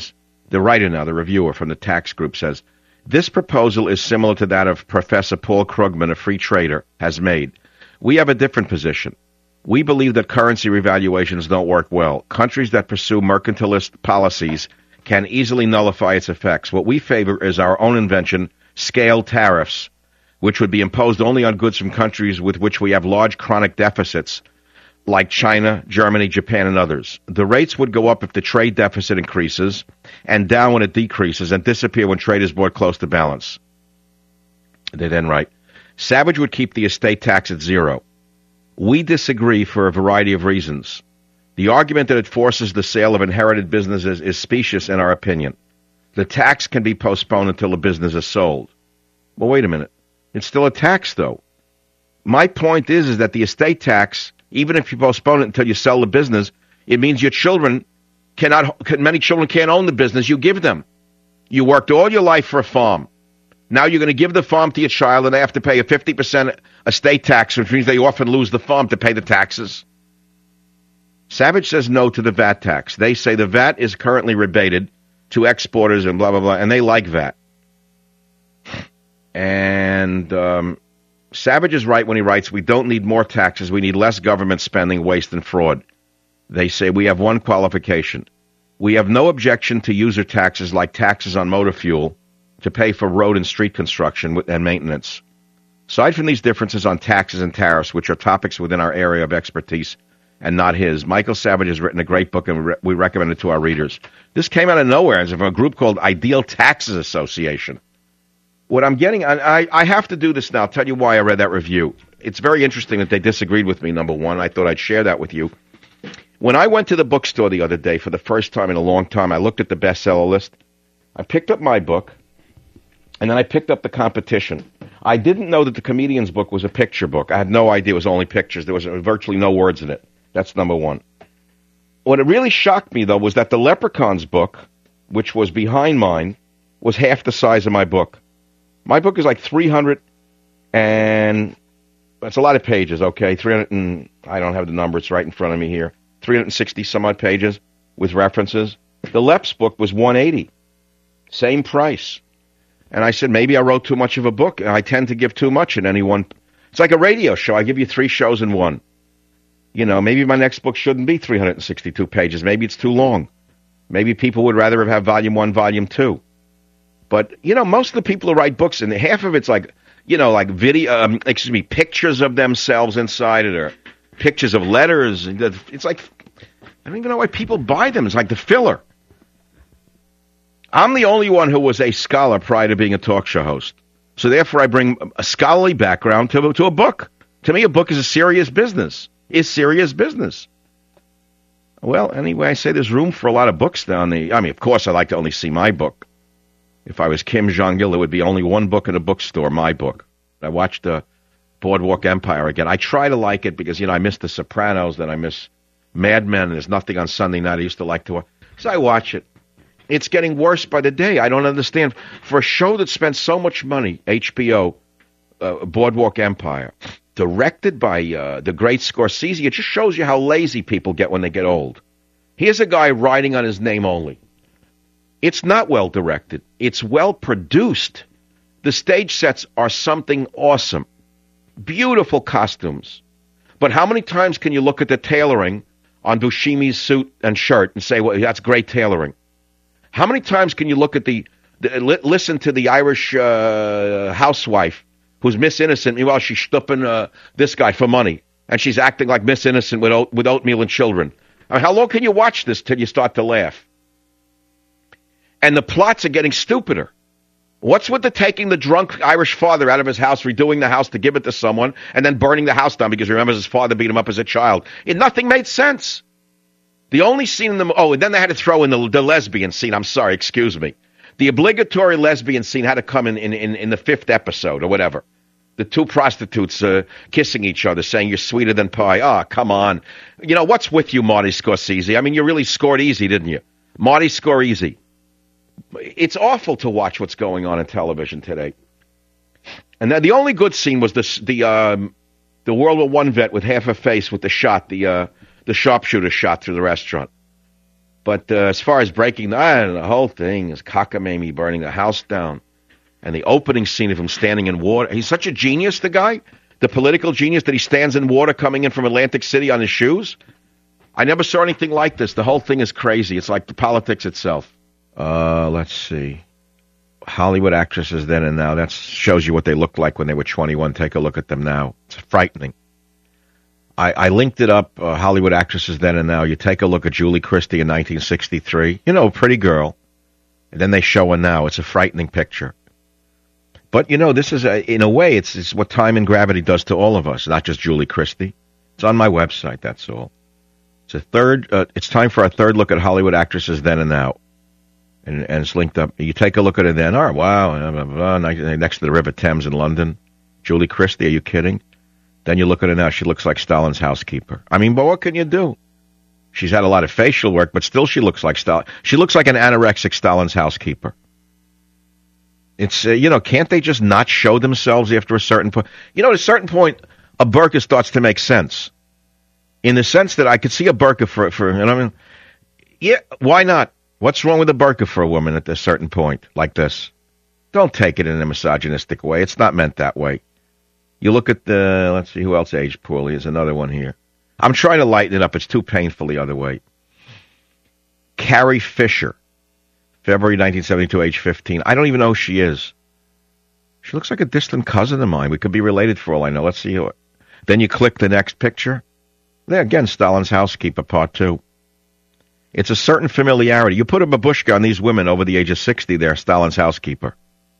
The writer now, the reviewer from the tax group, says, this proposal is similar to that of Professor Paul Krugman, a free trader, has made. We have a different position. We believe that currency revaluations don't work well. Countries that pursue mercantilist policies can easily nullify its effects. What we favor is our own invention, scale tariffs, which would be imposed only on goods from countries with which we have large chronic deficits, like China, Germany, Japan, and others. The rates would go up if the trade deficit increases, and down when it decreases, and disappear when trade is brought close to balance. They then write, Savage would keep the estate tax at zero. We disagree for a variety of reasons. The argument that it forces the sale of inherited businesses is specious in our opinion. The tax can be postponed until a business is sold. Well, wait a minute. It's still a tax, though. My point is, is that the estate tax, even if you postpone it until you sell the business, it means your children cannot, many children can't own the business you give them. You worked all your life for a farm. Now you're going to give the farm to your child, and they have to pay a fifty percent estate tax, which means they often lose the farm to pay the taxes. Savage says no to the V A T tax. They say the V A T is currently rebated to exporters and blah, blah, blah, and they like V A T. And um, Savage is right when he writes, we don't need more taxes. We need less government spending, waste, and fraud. They say we have one qualification. We have no objection to user taxes like taxes on motor fuel to pay for road and street construction and maintenance. Aside from these differences on taxes and tariffs, which are topics within our area of expertise and not his, Michael Savage has written a great book, and we recommend it to our readers. This came out of nowhere. It's from a group called Ideal Taxes Association. What I'm getting, I, I have to do this now. I'll tell you why I read that review. It's very interesting that they disagreed with me, number one. I thought I'd share that with you. When I went to the bookstore the other day for the first time in a long time, I looked at the bestseller list. I picked up my book, and then I picked up the competition. I didn't know that the comedian's book was a picture book. I had no idea it was only pictures. There was virtually no words in it. That's number one. What really shocked me, though, was that the Leprechaun's book, which was behind mine, was half the size of my book. My book is like three hundred, and it's a lot of pages, okay? three hundred, and I don't have the number. It's right in front of me here. three hundred sixty some odd pages with references. The Lep's book was one hundred eighty. Same price. And I said, maybe I wrote too much of a book. I tend to give too much in any one. It's like a radio show. I give you three shows in one. You know, maybe my next book shouldn't be three hundred sixty-two pages. Maybe it's too long. Maybe people would rather have volume one, volume two. But, you know, most of the people who write books, and half of it's like, you know, like video, um, excuse me, pictures of themselves inside it, or pictures of letters. It's like, I don't even know why people buy them. It's like the filler. I'm the only one who was a scholar prior to being a talk show host. So therefore I bring a scholarly background to, to a book. To me, a book is a serious business. It's serious business. Well, anyway, I say there's room for a lot of books down the, I mean, of course, I like to only see my book. If I was Kim Jong-il, there would be only one book in a bookstore, my book. I watched uh, Boardwalk Empire again. I try to like it because, you know, I miss The Sopranos, then I miss Mad Men, and there's nothing on Sunday night I used to like to watch. So I watch it. It's getting worse by the day. I don't understand. For a show that spent so much money, H B O, uh, Boardwalk Empire, directed by uh, the great Scorsese, it just shows you how lazy people get when they get old. Here's a guy riding on his name only. It's not well directed. It's well produced. The stage sets are something awesome. Beautiful costumes. But how many times can you look at the tailoring on Buscemi's suit and shirt and say, well, that's great tailoring? How many times can you look at the, the li- listen to the Irish uh, housewife who's Miss Innocent, meanwhile she's stuffing uh, this guy for money, and she's acting like Miss Innocent with, oat- with oatmeal and children? I mean, how long can you watch this till you start to laugh? And the plots are getting stupider. What's with the taking the drunk Irish father out of his house, redoing the house to give it to someone, and then burning the house down because he remembers his father beat him up as a child? It, nothing made sense. The only scene in the... Oh, and then they had to throw in the, the lesbian scene. I'm sorry, excuse me. The obligatory lesbian scene had to come in, in, in, in the fifth episode or whatever. The two prostitutes uh, kissing each other, saying you're sweeter than pie. Ah, oh, come on. You know, what's with you, Marty Scorsese? I mean, you really scored easy, didn't you? Marty scored easy. It's awful to watch what's going on in television today. And then the only good scene was the the um, the World War One vet with half a face with the shot, the uh, the sharpshooter shot through the restaurant. But uh, as far as breaking the, I don't know, the whole thing is cockamamie burning the house down. And the opening scene of him standing in water. He's such a genius, the guy. The political genius that he stands in water coming in from Atlantic City on his shoes. I never saw anything like this. The whole thing is crazy. It's like the politics itself. Uh, let's see. Hollywood actresses then and now. That shows you what they looked like when they were twenty-one. Take a look at them now. It's frightening. I, I linked it up, uh, Hollywood actresses then and now. You take a look at Julie Christie in nineteen sixty-three. You know, a pretty girl. And then they show her now. It's a frightening picture. But, you know, this is, a, in a way, it's, it's what time and gravity does to all of us, not just Julie Christie. It's on my website, that's all. It's a third. Uh, it's time for our third look at Hollywood actresses then and now. And, and it's linked up. You take a look at it then. Oh, wow. Blah, blah, blah, next to the River Thames in London. Julie Christie, are you kidding? Then you look at her now. She looks like Stalin's housekeeper. I mean, but what can you do? She's had a lot of facial work, but still she looks like Stalin. She looks like an anorexic Stalin's housekeeper. It's, uh, you know, can't they just not show themselves after a certain point? You know, at a certain point, a burqa starts to make sense. In the sense that I could see a burqa for, for, and I mean, yeah, why not? What's wrong with a burqa for a woman at a certain point like this? Don't take it in a misogynistic way. It's not meant that way. You look at the, let's see, who else aged poorly? There's another one here. I'm trying to lighten it up. It's too painful the other way. Carrie Fisher, February nineteen seventy-two, age fifteen. I don't even know who she is. She looks like a distant cousin of mine. We could be related for all I know. Let's see who. Then you click the next picture. There again, Stalin's housekeeper, part two. It's a certain familiarity. You put a babushka on these women over the age of sixty, they're Stalin's housekeeper.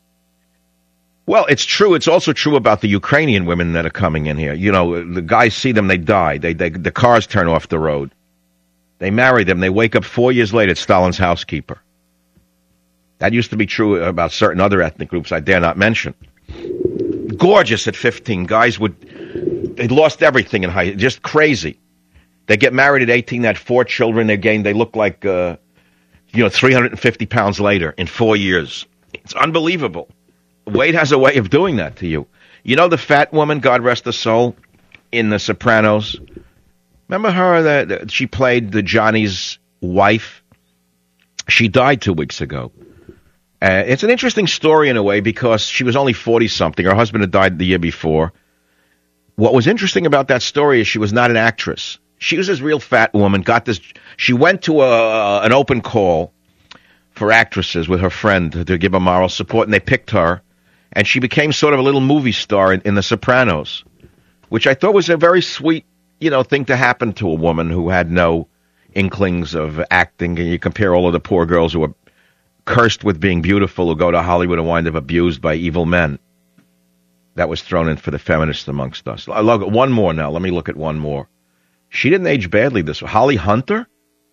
Well, it's true. It's also true about the Ukrainian women that are coming in here. You know, the guys see them, they die. They, they, the cars turn off the road. They marry them. They wake up four years later, it's Stalin's housekeeper. That used to be true about certain other ethnic groups I dare not mention. Gorgeous at fifteen. Guys would, they lost everything in high, just crazy. They get married at eighteen, they had four children, they gain, they look like, uh, you know, three hundred fifty pounds later in four years. It's unbelievable. Wade has a way of doing that to you. You know the fat woman, God rest her soul, in The Sopranos? Remember her? That she played the Johnny's wife? She died two weeks ago. Uh, it's an interesting story in a way because she was only forty-something. Her husband had died the year before. What was interesting about that story is she was not an actress. She was this real fat woman, got this. She went to a, an open call for actresses with her friend to give her moral support, and they picked her. And she became sort of a little movie star in, in The Sopranos, which I thought was a very sweet, you know, thing to happen to a woman who had no inklings of acting. And you compare all of the poor girls who are cursed with being beautiful who go to Hollywood and wind up abused by evil men. That was thrown in for the feminists amongst us. One more now. Let me look at one more. She didn't age badly this way. Holly Hunter?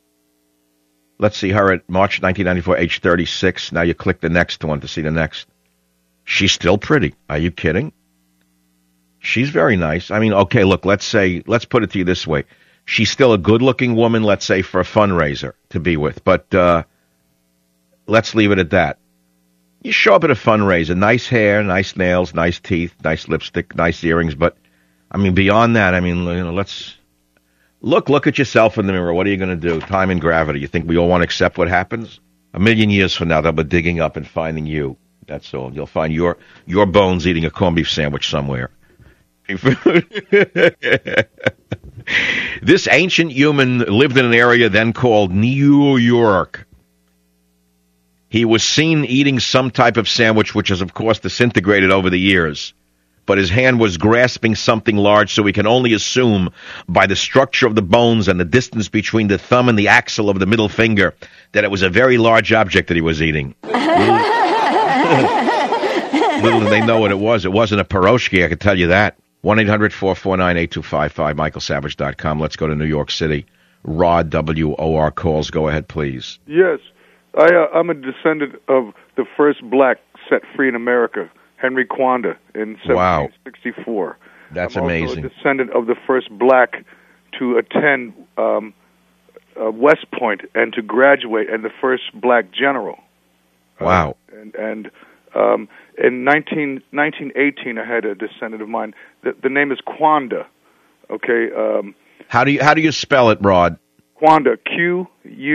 Let's see her at March nineteen ninety-four, age thirty-six. Now you click the next one to see the next. She's still pretty. Are you kidding? She's very nice. I mean, okay, look, let's say, let's put it to you this way. She's still a good-looking woman, let's say, for a fundraiser to be with. But uh, let's leave it at that. You show up at a fundraiser, nice hair, nice nails, nice teeth, nice lipstick, nice earrings. But, I mean, beyond that, I mean, you know, let's look, look at yourself in the mirror. What are you going to do? Time and gravity. You think we all want to accept what happens? A million years from now, they'll be digging up and finding you. That's all. You'll find your your bones eating a corned beef sandwich somewhere. This ancient human lived in an area then called New York. He was seen eating some type of sandwich, which has, of course, disintegrated over the years. But his hand was grasping something large, so we can only assume by the structure of the bones and the distance between the thumb and the axle of the middle finger that it was a very large object that he was eating. Little did they know what it was. It wasn't a pierogi, I can tell you that. one eight hundred four four nine eight two five five, michael savage dot com. Let's go to New York City. Rod, W O R calls. Go ahead, please. Yes. I, uh, I'm a descendant of the first black set free in America, Henry Kwandaa, in seventeen sixty-four. Wow. That's I'm amazing. also a descendant of the first black to attend um, uh, West Point and to graduate, and the first black general. Wow. Uh, and and um, in nineteen, nineteen eighteen, I had a descendant of mine. The, the name is Kwandaa. Okay. Um, how do you how do you spell it, Rod? Kwandaa. Q U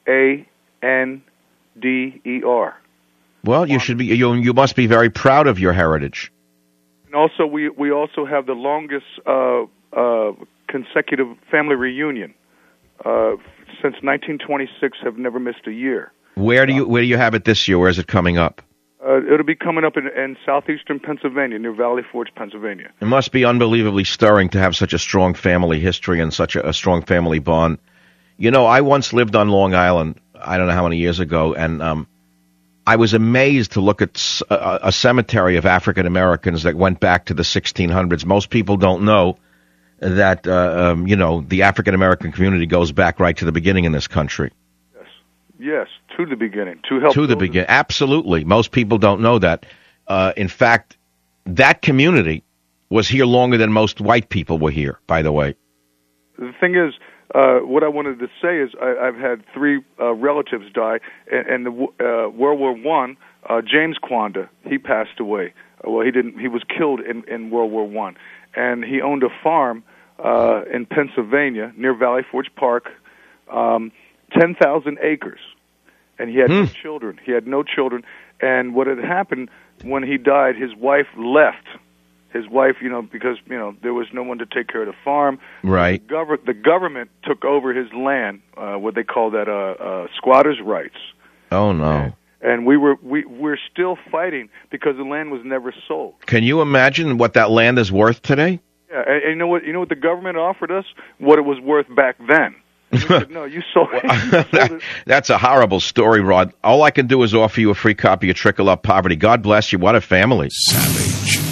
A N D E R. Well, you should be. You you must be very proud of your heritage. And also, we we also have the longest uh, uh, consecutive family reunion uh, since nineteen twenty-six. Have never missed a year. Where do you where do you have it this year? Where is it coming up? Uh, it'll be coming up in, in southeastern Pennsylvania, near Valley Forge, Pennsylvania. It must be unbelievably stirring to have such a strong family history and such a, a strong family bond. You know, I once lived on Long Island, I don't know how many years ago, and um, I was amazed to look at a, a cemetery of African Americans that went back to the sixteen hundreds. Most people don't know that, uh, um, you know, the African American community goes back right to the beginning in this country. Yes, yes, to the beginning, to help. To the beginning, absolutely. Most people don't know that. Uh, in fact, that community was here longer than most white people were here, by the way. The thing is, uh, what I wanted to say is I, I've had three uh, relatives die, and, and the uh, World War One, uh, James Kwanda, he passed away. Uh, well, he didn't. He was killed in, in World War One, and he owned a farm uh, in Pennsylvania near Valley Forge Park, um, ten thousand acres, and he had hmm. no children. He had no children, and what had happened when he died, his wife left. His wife, you know, because, you know, there was no one to take care of the farm. Right. The, gov- the government took over his land, uh, what they call that, uh, uh, squatters' rights. Oh, no. And we were, we, we're still fighting because the land was never sold. Can you imagine what that land is worth today? Yeah, and, and you know what, you know what the government offered us? What it was worth back then. We said, no, you sold, you sold it. That's a horrible story, Rod. All I can do is offer you a free copy of Trickle Up Poverty. God bless you. What a family. Savage.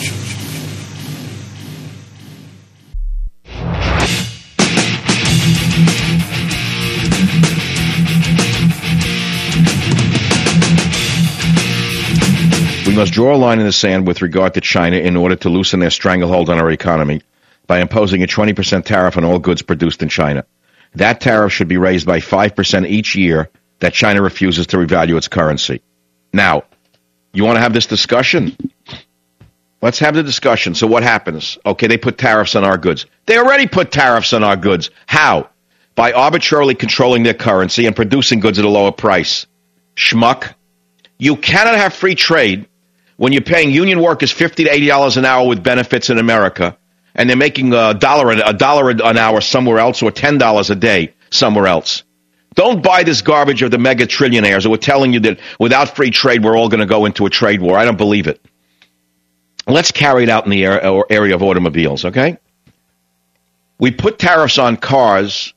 We must draw a line in the sand with regard to China in order to loosen their stranglehold on our economy by imposing a twenty percent tariff on all goods produced in China. That tariff should be raised by five percent each year that China refuses to revalue its currency. Now, you want to have this discussion? Let's have the discussion. So what happens? Okay, they put tariffs on our goods. They already put tariffs on our goods. How? By arbitrarily controlling their currency and producing goods at a lower price. Schmuck. You cannot have free trade when you're paying union workers fifty to eighty dollars an hour with benefits in America, and they're making a dollar a dollar an hour somewhere else, or ten dollars a day somewhere else. Don't buy this garbage of the mega trillionaires who are telling you that without free trade we're all going to go into a trade war. I don't believe it. Let's carry it out in the area of automobiles, okay? We put tariffs on cars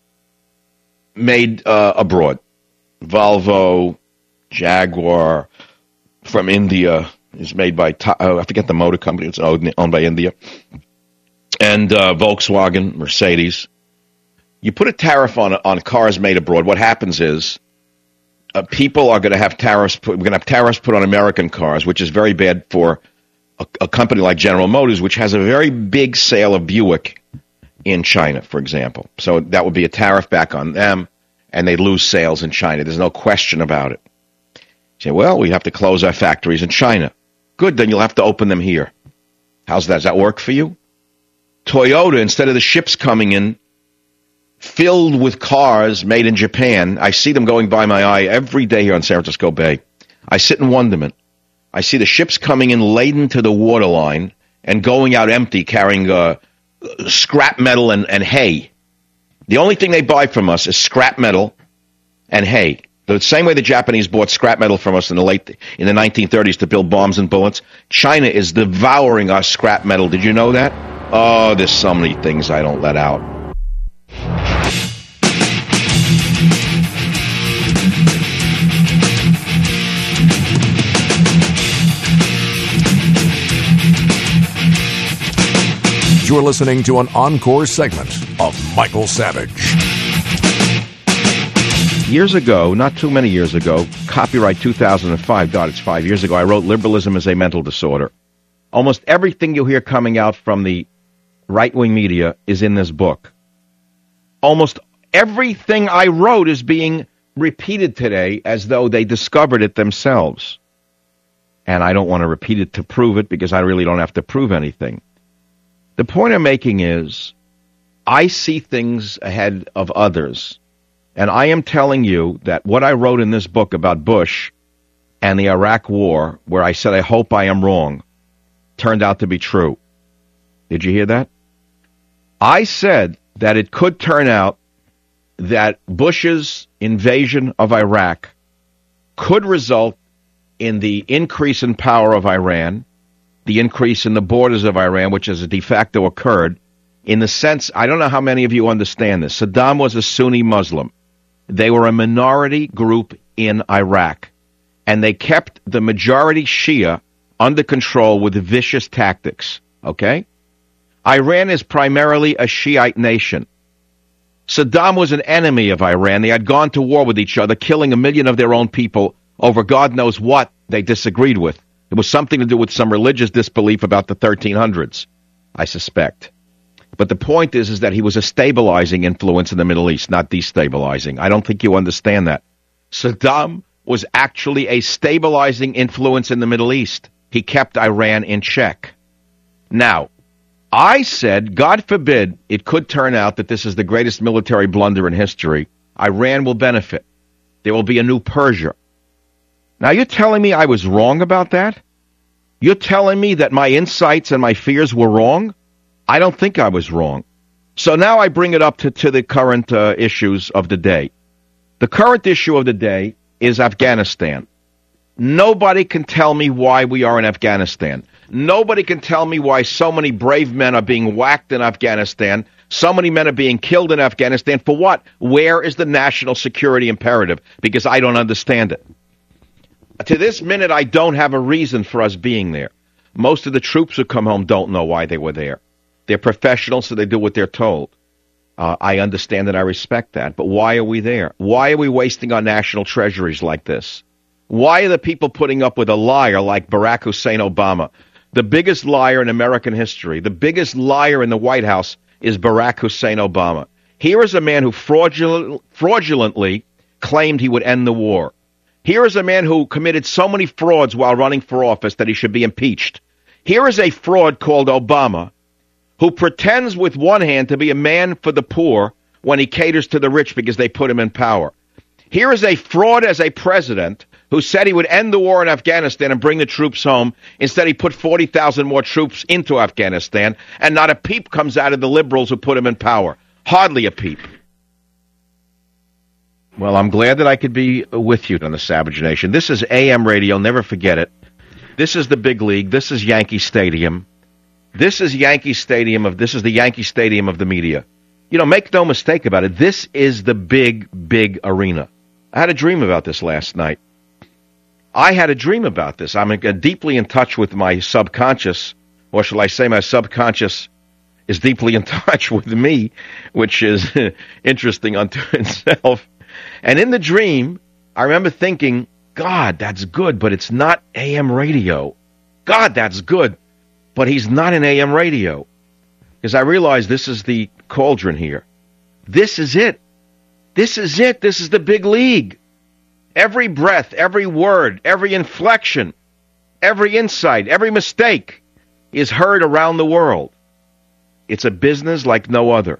made uh, abroad. Volvo, Jaguar, from India, is made by, uh, I forget the motor company, it's owned, owned by India, and uh, Volkswagen, Mercedes. You put a tariff on on cars made abroad, what happens is uh, people are going to have tariffs put, we're going to have tariffs put on American cars, which is very bad for a, a company like General Motors, which has a very big sale of Buick in China, for example. So that would be a tariff back on them, and they'd lose sales in China. There's no question about it. You say, well, we have to close our factories in China. Good, then you'll have to open them here. How's that? Does that work for you? Toyota, instead of the ships coming in filled with cars made in Japan, I see them going by my eye every day here on San Francisco Bay. I sit in wonderment. I see the ships coming in laden to the waterline and going out empty, carrying uh, scrap metal and, and hay. The only thing they buy from us is scrap metal and hay. The same way the Japanese bought scrap metal from us in the late in the nineteen thirties to build bombs and bullets, China is devouring our scrap metal. Did you know that? Oh, there's so many things I don't let out. You're listening to an encore segment of Michael Savage. Years ago, not too many years ago, copyright two thousand five, God, it's five years ago, I wrote Liberalism is a Mental Disorder. Almost everything you hear coming out from the right-wing media is in this book. Almost everything I wrote is being repeated today as though they discovered it themselves. And I don't want to repeat it to prove it because I really don't have to prove anything. The point I'm making is I see things ahead of others, And I am telling you that what I wrote in this book about Bush and the Iraq War, where I said I hope I am wrong, turned out to be true. Did you hear that? I said that it could turn out that Bush's invasion of Iraq could result in the increase in power of Iran, the increase in the borders of Iran, which has de facto occurred, in the sense, I don't know how many of you understand this. Saddam was a Sunni Muslim. They were a minority group in Iraq, and they kept the majority Shia under control with vicious tactics, okay? Iran is primarily a Shiite nation. Saddam was an enemy of Iran. They had gone to war with each other, killing a million of their own people over God knows what they disagreed with. It was something to do with some religious disbelief about the thirteen hundreds, I suspect. But the point is, is that he was a stabilizing influence in the Middle East, not destabilizing. I don't think you understand that. Saddam was actually a stabilizing influence in the Middle East. He kept Iran in check. Now, I said, God forbid, it could turn out that this is the greatest military blunder in history. Iran will benefit. There will be a new Persia. Now, you're telling me I was wrong about that? You're telling me that my insights and my fears were wrong? I don't think I was wrong. So now I bring it up to, to the current uh, issues of the day. The current issue of the day is Afghanistan. Nobody can tell me why we are in Afghanistan. Nobody can tell me why so many brave men are being whacked in Afghanistan. So many men are being killed in Afghanistan. For what? Where is the national security imperative? Because I don't understand it. To this minute, I don't have a reason for us being there. Most of the troops who come home don't know why they were there. They're professionals, so they do what they're told. Uh, I understand and I respect that. But why are we there? Why are we wasting our national treasuries like this? Why are the people putting up with a liar like Barack Hussein Obama? The biggest liar in American history, the biggest liar in the White House is Barack Hussein Obama. Here is a man who fraudulent, fraudulently claimed he would end the war. Here is a man who committed so many frauds while running for office that he should be impeached. Here is a fraud called Obama, who pretends with one hand to be a man for the poor when he caters to the rich because they put him in power. Here is a fraud as a president who said he would end the war in Afghanistan and bring the troops home. Instead, he put forty thousand more troops into Afghanistan, and not a peep comes out of the liberals who put him in power. Hardly a peep. Well, I'm glad that I could be with you on the Savage Nation. This is A M radio. Never forget it. This is the big league. This is Yankee Stadium. This is Yankee Stadium of, this is the Yankee Stadium of the media. You know, make no mistake about it. This is the big, big arena. I had a dream about this last night. I had a dream about this. I'm deeply in touch with my subconscious, or shall I say my subconscious is deeply in touch with me, which is interesting unto itself. And in the dream, I remember thinking, God, that's good, but it's not A M radio. God, that's good, but he's not in A M radio. Because I realized this is the cauldron here. This is it. This is it. This is the big league. Every breath, every word, every inflection, every insight, every mistake is heard around the world. It's a business like no other.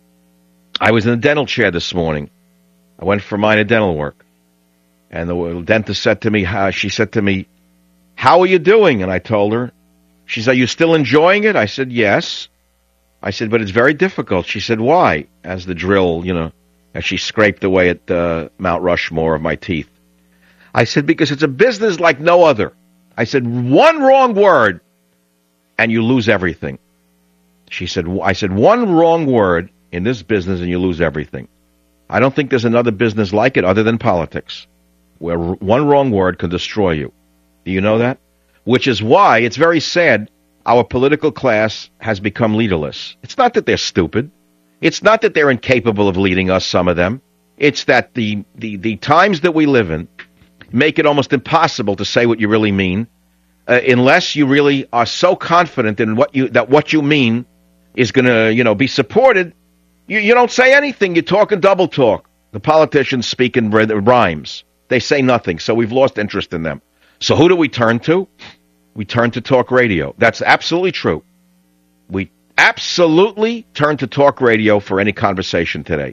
I was in a dental chair this morning. I went for minor dental work. And the dentist said to me, uh, she said to me, how are you doing? And I told her. She said, are you still enjoying it? I said, yes. I said, but it's very difficult. She said, why? As the drill, you know, as she scraped away at uh, Mount Rushmore of my teeth. I said, because it's a business like no other. I said, one wrong word, and you lose everything. She said, I said, one wrong word in this business, and you lose everything. I don't think there's another business like it other than politics, where one wrong word can destroy you. Do you know that? Which is why it's very sad our political class has become leaderless. It's not that they're stupid. It's not that they're incapable of leading us, some of them. It's that the, the, the times that we live in make it almost impossible to say what you really mean, uh, unless you really are so confident in what you that what you mean is going to, you know, be supported. You, you don't say anything. You talk and double talk. The politicians speak in rhymes. They say nothing, so we've lost interest in them. So who do we turn to? We turn to talk radio. That's absolutely true. We absolutely turn to talk radio for any conversation today.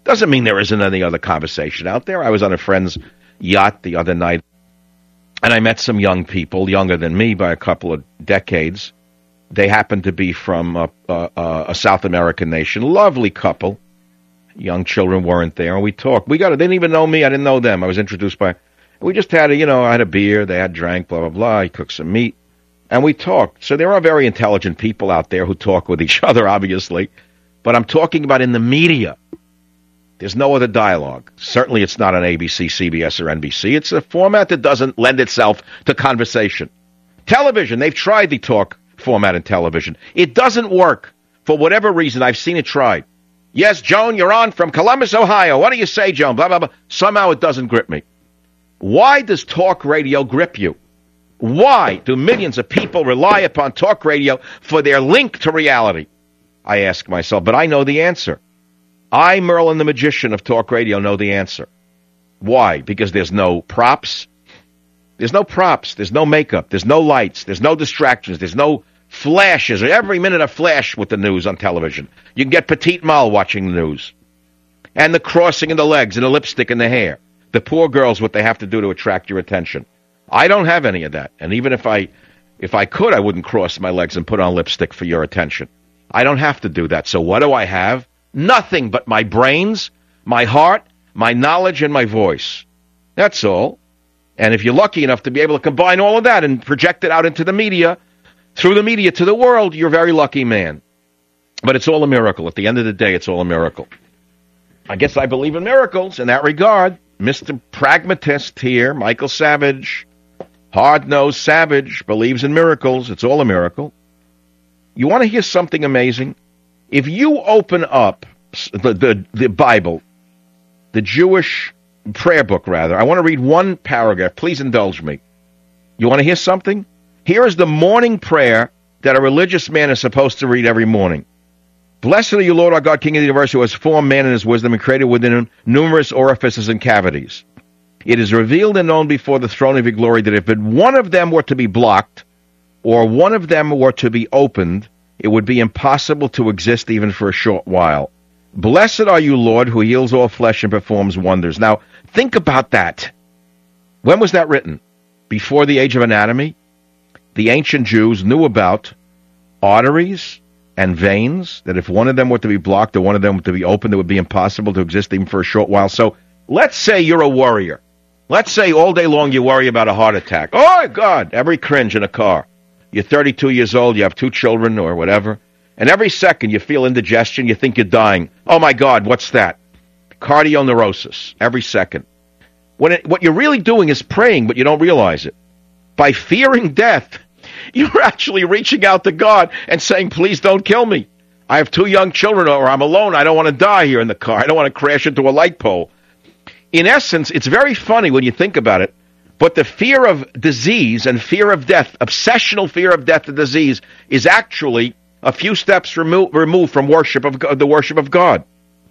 Doesn't mean there isn't any other conversation out there. I was on a friend's yacht the other night, and I met some young people, younger than me by a couple of decades. They happened to be from a, a, a South American nation. Lovely couple. Young children weren't there, and we talked. We got it. They didn't even know me. I didn't know them. I was introduced by... We just had a, you know, I had a beer. They had drank, blah, blah, blah. I cooked some meat, and we talked. So there are very intelligent people out there who talk with each other, obviously. But I'm talking about in the media. There's no other dialogue. Certainly it's not on A B C, C B S, or N B C. It's a format that doesn't lend itself to conversation. Television, they've tried the talk format in television. It doesn't work. For whatever reason, I've seen it tried. Yes, Joan, you're on from Columbus, Ohio. What do you say, Joan? Blah, blah, blah. Somehow it doesn't grip me. Why does talk radio grip you? Why do millions of people rely upon talk radio for their link to reality? I ask myself, but I know the answer. I, Merlin the magician of talk radio, know the answer. Why? Because there's no props. There's no props. There's no makeup. There's no lights. There's no distractions. There's no flashes. Every minute a flash with the news on television. You can get Petite Mal watching the news. And the crossing of the legs and the lipstick in the hair. The poor girls, what they have to do to attract your attention. I don't have any of that. And even if I, if I could, I wouldn't cross my legs and put on lipstick for your attention. I don't have to do that. So what do I have? Nothing but my brains, my heart, my knowledge, and my voice. That's all. And if you're lucky enough to be able to combine all of that and project it out into the media, through the media to the world, you're a very lucky man. But it's all a miracle. At the end of the day, it's all a miracle. I guess I believe in miracles in that regard. Mister Pragmatist here, Michael Savage, hard-nosed savage, believes in miracles. It's all a miracle. You want to hear something amazing? If you open up the, the, the Bible, the Jewish prayer book, rather, I want to read one paragraph. Please indulge me. You want to hear something? Here is the morning prayer that a religious man is supposed to read every morning. Blessed are you, Lord our God, King of the universe, who has formed man in his wisdom and created within him numerous orifices and cavities. It is revealed and known before the throne of your glory that if one of them were to be blocked or one of them were to be opened, it would be impossible to exist even for a short while. Blessed are you, Lord, who heals all flesh and performs wonders. Now, think about that. When was that written? Before the age of anatomy? The ancient Jews knew about arteries and veins, that if one of them were to be blocked or one of them were to be opened, it would be impossible to exist even for a short while. So let's say you're a worrier. Let's say all day long you worry about a heart attack. Oh, God, every cringe in a car. You're thirty-two years old, you have two children or whatever, and every second you feel indigestion, you think you're dying. Oh, my God, what's that? Cardioneurosis, every second. When it, what you're really doing is praying, but you don't realize it. By fearing death, you're actually reaching out to God and saying, please don't kill me. I have two young children, or I'm alone. I don't want to die here in the car. I don't want to crash into a light pole. In essence, it's very funny when you think about it, but the fear of disease and fear of death, obsessional fear of death and disease, is actually a few steps remo- removed from worship of God, the worship of God.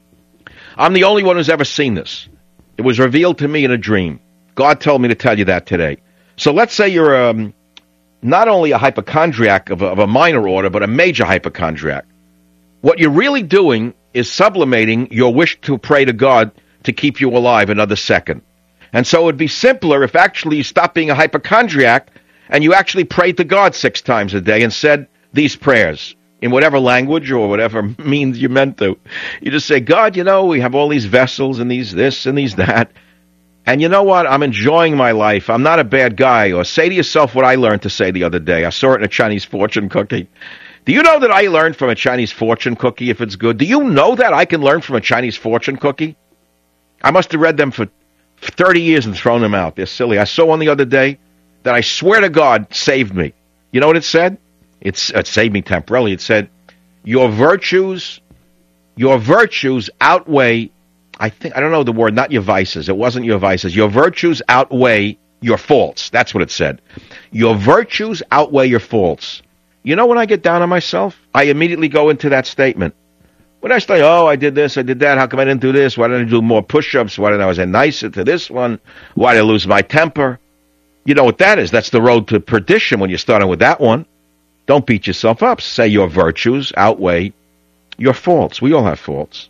I'm the only one who's ever seen this. It was revealed to me in a dream. God told me to tell you that today. So let's say you're um, not only a hypochondriac of a, of a minor order, but a major hypochondriac. What you're really doing is sublimating your wish to pray to God to keep you alive another second. And so it would be simpler if actually you stopped being a hypochondriac and you actually prayed to God six times a day and said these prayers in whatever language or whatever means you meant to. You just say, God, you know, we have all these vessels and these this and these that. And you know what? I'm enjoying my life. I'm not a bad guy. Or say to yourself what I learned to say the other day. I saw it in a Chinese fortune cookie. Do you know that I learned from a Chinese fortune cookie if it's good? Do you know that I can learn from a Chinese fortune cookie? I must have read them for thirty years and thrown them out. They're silly. I saw one the other day that I swear to God saved me. You know what it said? It's, it saved me temporarily. It said, your virtues, your virtues outweigh, I think, I don't know the word, not your vices. It wasn't your vices. Your virtues outweigh your faults. That's what it said. Your virtues outweigh your faults. You know when I get down on myself, I immediately go into that statement. When I say, oh, I did this, I did that, how come I didn't do this? Why didn't I do more push-ups? Why didn't I was nicer to this one? Why did I lose my temper? You know what that is? That's the road to perdition when you're starting with that one. Don't beat yourself up. Say your virtues outweigh your faults. We all have faults.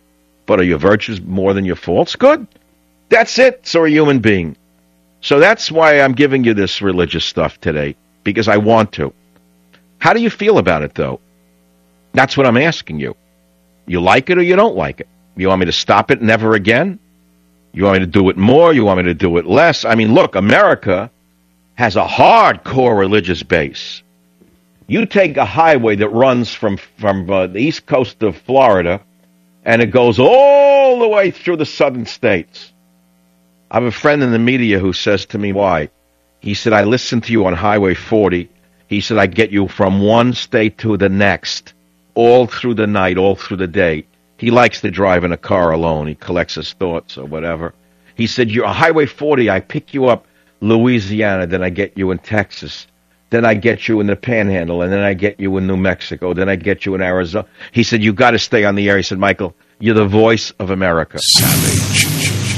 But are your virtues more than your faults? Good. That's it. So a human being. So that's why I'm giving you this religious stuff today, because I want to. How do you feel about it, though? That's what I'm asking you. You like it or you don't like it? You want me to stop it never again? You want me to do it more? You want me to do it less? I mean, look, America has a hardcore religious base. You take a highway that runs from, from uh, the east coast of Florida, and it goes all the way through the southern states. I have a friend in the media who says to me, why? He said, I listen to you on Highway forty. He said, I get you from one state to the next, all through the night, all through the day. He likes to drive in a car alone. He collects his thoughts or whatever. He said, you're on Highway forty. I pick you up Louisiana, then I get you in Texas. Then I get you in the Panhandle, and then I get you in New Mexico. Then I get you in Arizona. He said, you got to stay on the air. He said, Michael, you're the voice of America. Savage.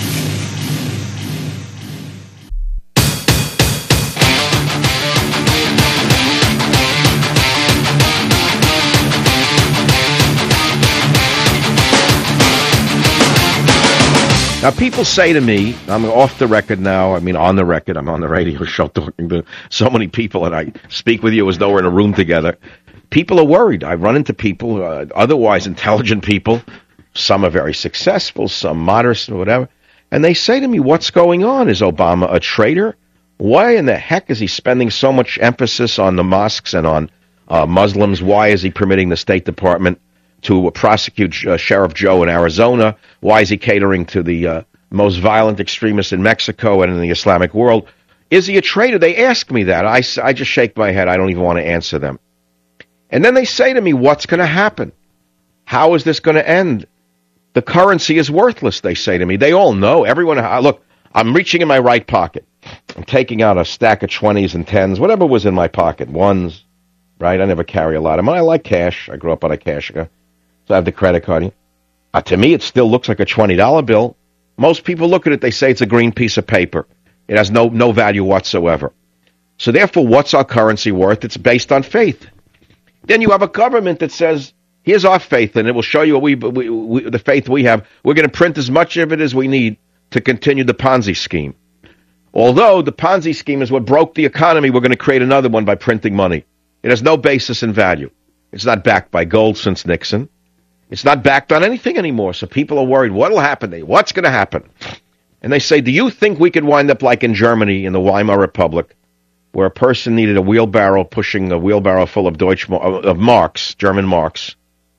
Now, people say to me, I'm off the record now, I mean, on the record, I'm on the radio show talking to so many people, and I speak with you as though we're in a room together. People are worried. I run into people, uh, otherwise intelligent people. Some are very successful, some modest, or whatever. And they say to me, what's going on? Is Obama a traitor? Why in the heck is he spending so much emphasis on the mosques and on uh, Muslims? Why is he permitting the State Department to prosecute uh, Sheriff Joe in Arizona? Why is he catering to the uh, most violent extremists in Mexico and in the Islamic world? Is he a traitor? They ask me that. I, I just shake my head. I don't even want to answer them. And then they say to me, what's going to happen? How is this going to end? The currency is worthless, they say to me. They all know. Everyone, look, I'm reaching in my right pocket. I'm taking out a stack of twenties and tens, whatever was in my pocket, ones, right? I never carry a lot of money. I like cash. I grew up on a cash account. So I have the credit card. Uh, to me, it still looks like a twenty dollar bill. Most people look at it, they say it's a green piece of paper. It has no no value whatsoever. So therefore, what's our currency worth? It's based on faith. Then you have a government that says, here's our faith, and it will show you what we, we, we the faith we have. We're going to print as much of it as we need to continue the Ponzi scheme. Although the Ponzi scheme is what broke the economy, we're going to create another one by printing money. It has no basis in value. It's not backed by gold since Nixon. It's not backed on anything anymore, so people are worried. What will happen? What's going to happen? And they say, do you think we could wind up like in Germany, in the Weimar Republic, where a person needed a wheelbarrow, pushing a wheelbarrow full of Deutsch, of marks, German marks,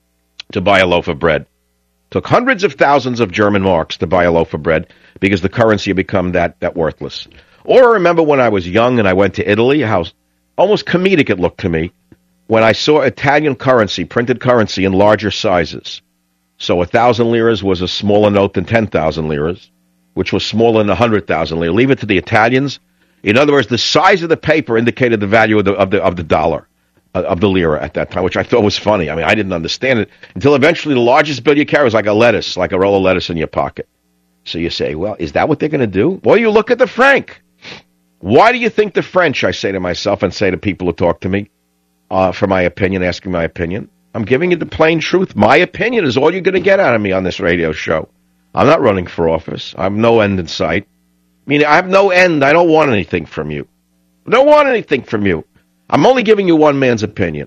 to buy a loaf of bread? Took hundreds of thousands of German marks to buy a loaf of bread because the currency had become that, that worthless. Or I remember when I was young and I went to Italy, how almost comedic it looked to me when I saw Italian currency, printed currency in larger sizes. So a thousand liras was a smaller note than ten thousand liras, which was smaller than a hundred thousand liras. Leave it to the Italians. In other words, the size of the paper indicated the value of the of the of the dollar, uh, of the lira at that time, which I thought was funny. I mean, I didn't understand it until eventually the largest bill you carry was like a lettuce, like a roll of lettuce in your pocket. So you say, well, is that what they're going to do? Well, you look at the franc. Why do you think the French, I say to myself and say to people who talk to me, Uh, for my opinion, asking my opinion. I'm giving you the plain truth. My opinion is all you're going to get out of me on this radio show. I'm not running for office. I have no end in sight. I mean, I have no end. I don't want anything from you. I don't want anything from you. I'm only giving you one man's opinion.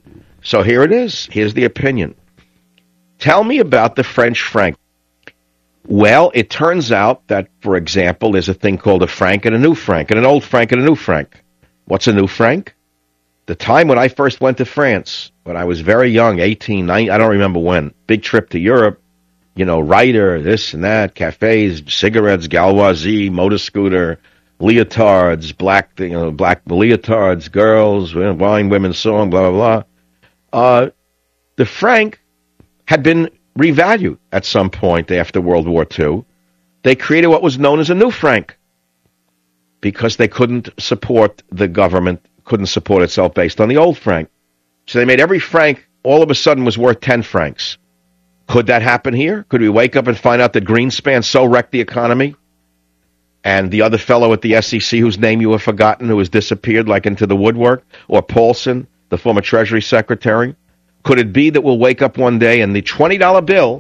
So here it is. Here's the opinion. Tell me about the French franc. Well, it turns out that, for example, there's a thing called a franc and a new franc, and an old franc and a new franc. What's a new franc? The time when I first went to France, when I was very young, eighteen, nineteen, I don't remember when, big trip to Europe, you know, Ryder, this and that, cafes, cigarettes, Gauloisie, motor scooter, leotards, black, you know, black leotards, girls, wine, women, song, blah, blah, blah. Uh, the franc had been revalued at some point after World War Two. They created what was known as a new franc because they couldn't support the government, couldn't support itself based on the old franc. So they made every franc all of a sudden was worth ten francs. Could that happen here? Could we wake up and find out that Greenspan so wrecked the economy and the other fellow at the S E C whose name you have forgotten, who has disappeared like into the woodwork, or Paulson, the former Treasury Secretary? Could it be that we'll wake up one day and the twenty dollar bill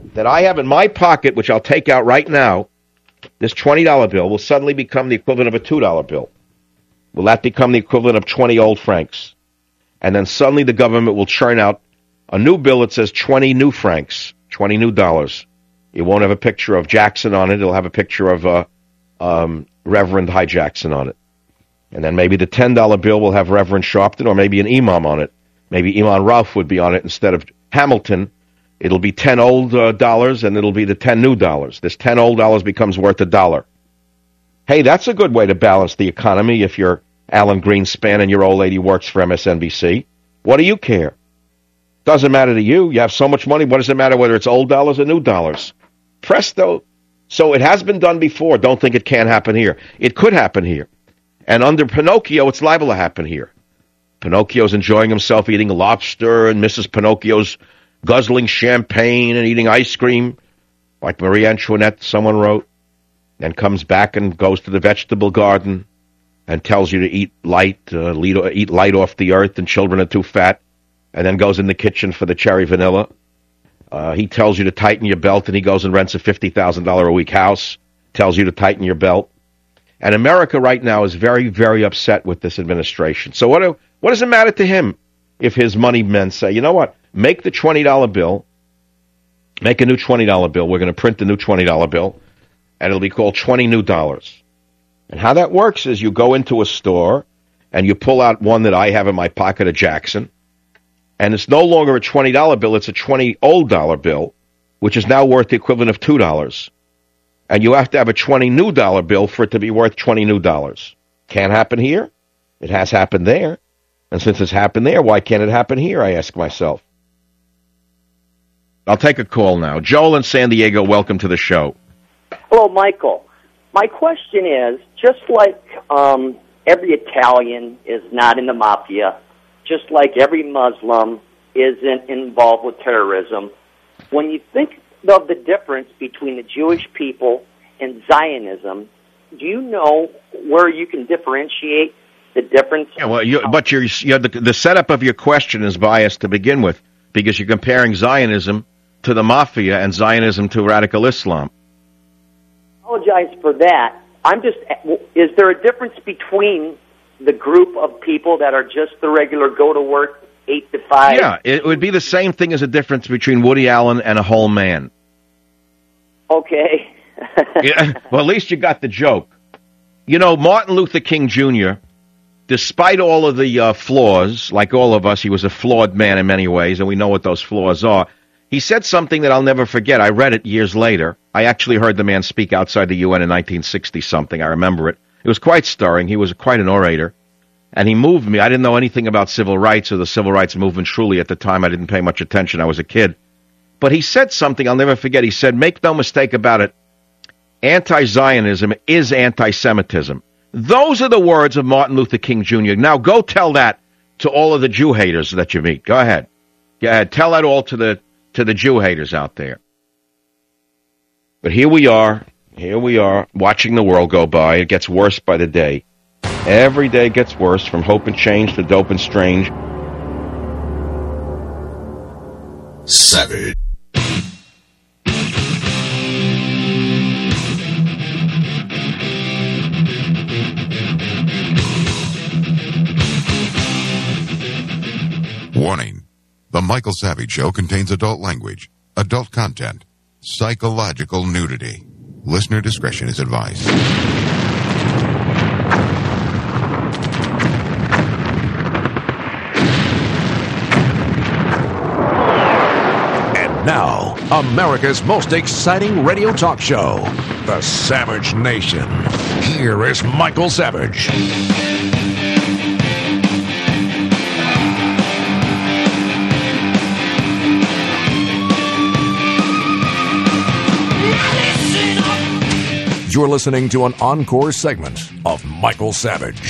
that I have in my pocket, which I'll take out right now, this twenty dollar bill will suddenly become the equivalent of a two dollar bill. Will that become the equivalent of twenty old francs? And then suddenly the government will churn out a new bill that says twenty new francs, twenty new dollars. It won't have a picture of Jackson on it. It'll have a picture of uh, um, Reverend High Jackson on it. And then maybe the ten dollar bill will have Reverend Sharpton or maybe an imam on it. Maybe Imam Ralph would be on it instead of Hamilton. It'll be ten old uh, dollars and it'll be the ten new dollars. This ten old dollars becomes worth a dollar. Hey, that's a good way to balance the economy if you're Alan Greenspan and your old lady works for M S N B C. What do you care? Doesn't matter to you. You have so much money. What does it matter whether it's old dollars or new dollars? Presto. So it has been done before. Don't think it can't happen here. It could happen here. And under Pinocchio, it's liable to happen here. Pinocchio's enjoying himself eating lobster, and Missus Pinocchio's guzzling champagne and eating ice cream, like Marie Antoinette, someone wrote, and comes back and goes to the vegetable garden and tells you to eat light, uh, lead, eat light off the earth, and children are too fat, and then goes in the kitchen for the cherry vanilla. Uh, he tells you to tighten your belt, and he goes and rents a fifty thousand dollars a week house, tells you to tighten your belt. And America right now is very, very upset with this administration. So what, do, what does it matter to him if his money men say, you know what, make the twenty dollar bill, make a new twenty dollar bill, we're going to print the new twenty dollar bill, and it'll be called twenty new dollars. And how that works is you go into a store, and you pull out one that I have in my pocket, a Jackson, and it's no longer a twenty dollar bill, it's a twenty old dollar bill, which is now worth the equivalent of two dollars. And you have to have a twenty new dollar bill for it to be worth twenty new dollars. Can't happen here. It has happened there. And since it's happened there, why can't it happen here, I ask myself. I'll take a call now. Joel in San Diego, welcome to the show. Hello, Michael. My question is, just like um, every Italian is not in the mafia, just like every Muslim isn't involved with terrorism, when you think of the difference between the Jewish people and Zionism, do you know where you can differentiate the difference? Yeah, well, you, but you're, you're the, the setup of your question is biased to begin with, because you're comparing Zionism to the mafia and Zionism to radical Islam. I apologize for that. I'm just, is there a difference between the group of people that are just the regular go-to-work eight to five? Yeah, it would be the same thing as a difference between Woody Allen and a whole man. Okay. Yeah, well, at least you got the joke. You know, Martin Luther King Junior, despite all of the uh, flaws, like all of us, he was a flawed man in many ways, and we know what those flaws are. He said something that I'll never forget. I read it years later. I actually heard the man speak outside the U N in nineteen sixty-something. I remember it. It was quite stirring. He was quite an orator. And he moved me. I didn't know anything about civil rights or the civil rights movement truly at the time. I didn't pay much attention. I was a kid. But he said something I'll never forget. He said, make no mistake about it, anti-Zionism is anti-Semitism. Those are the words of Martin Luther King Junior Now go tell that to all of the Jew haters that you meet. Go ahead. Go ahead. Tell that all to the to the Jew haters out there. But here we are. Here we are, watching the world go by. It gets worse by the day. Every day gets worse, from hope and change to dope and strange. Savage. Warning. The Michael Savage Show contains adult language, adult content, psychological nudity. Listener discretion is advised. And now, America's most exciting radio talk show, The Savage Nation. Here is Michael Savage. You're listening to an encore segment of Michael Savage.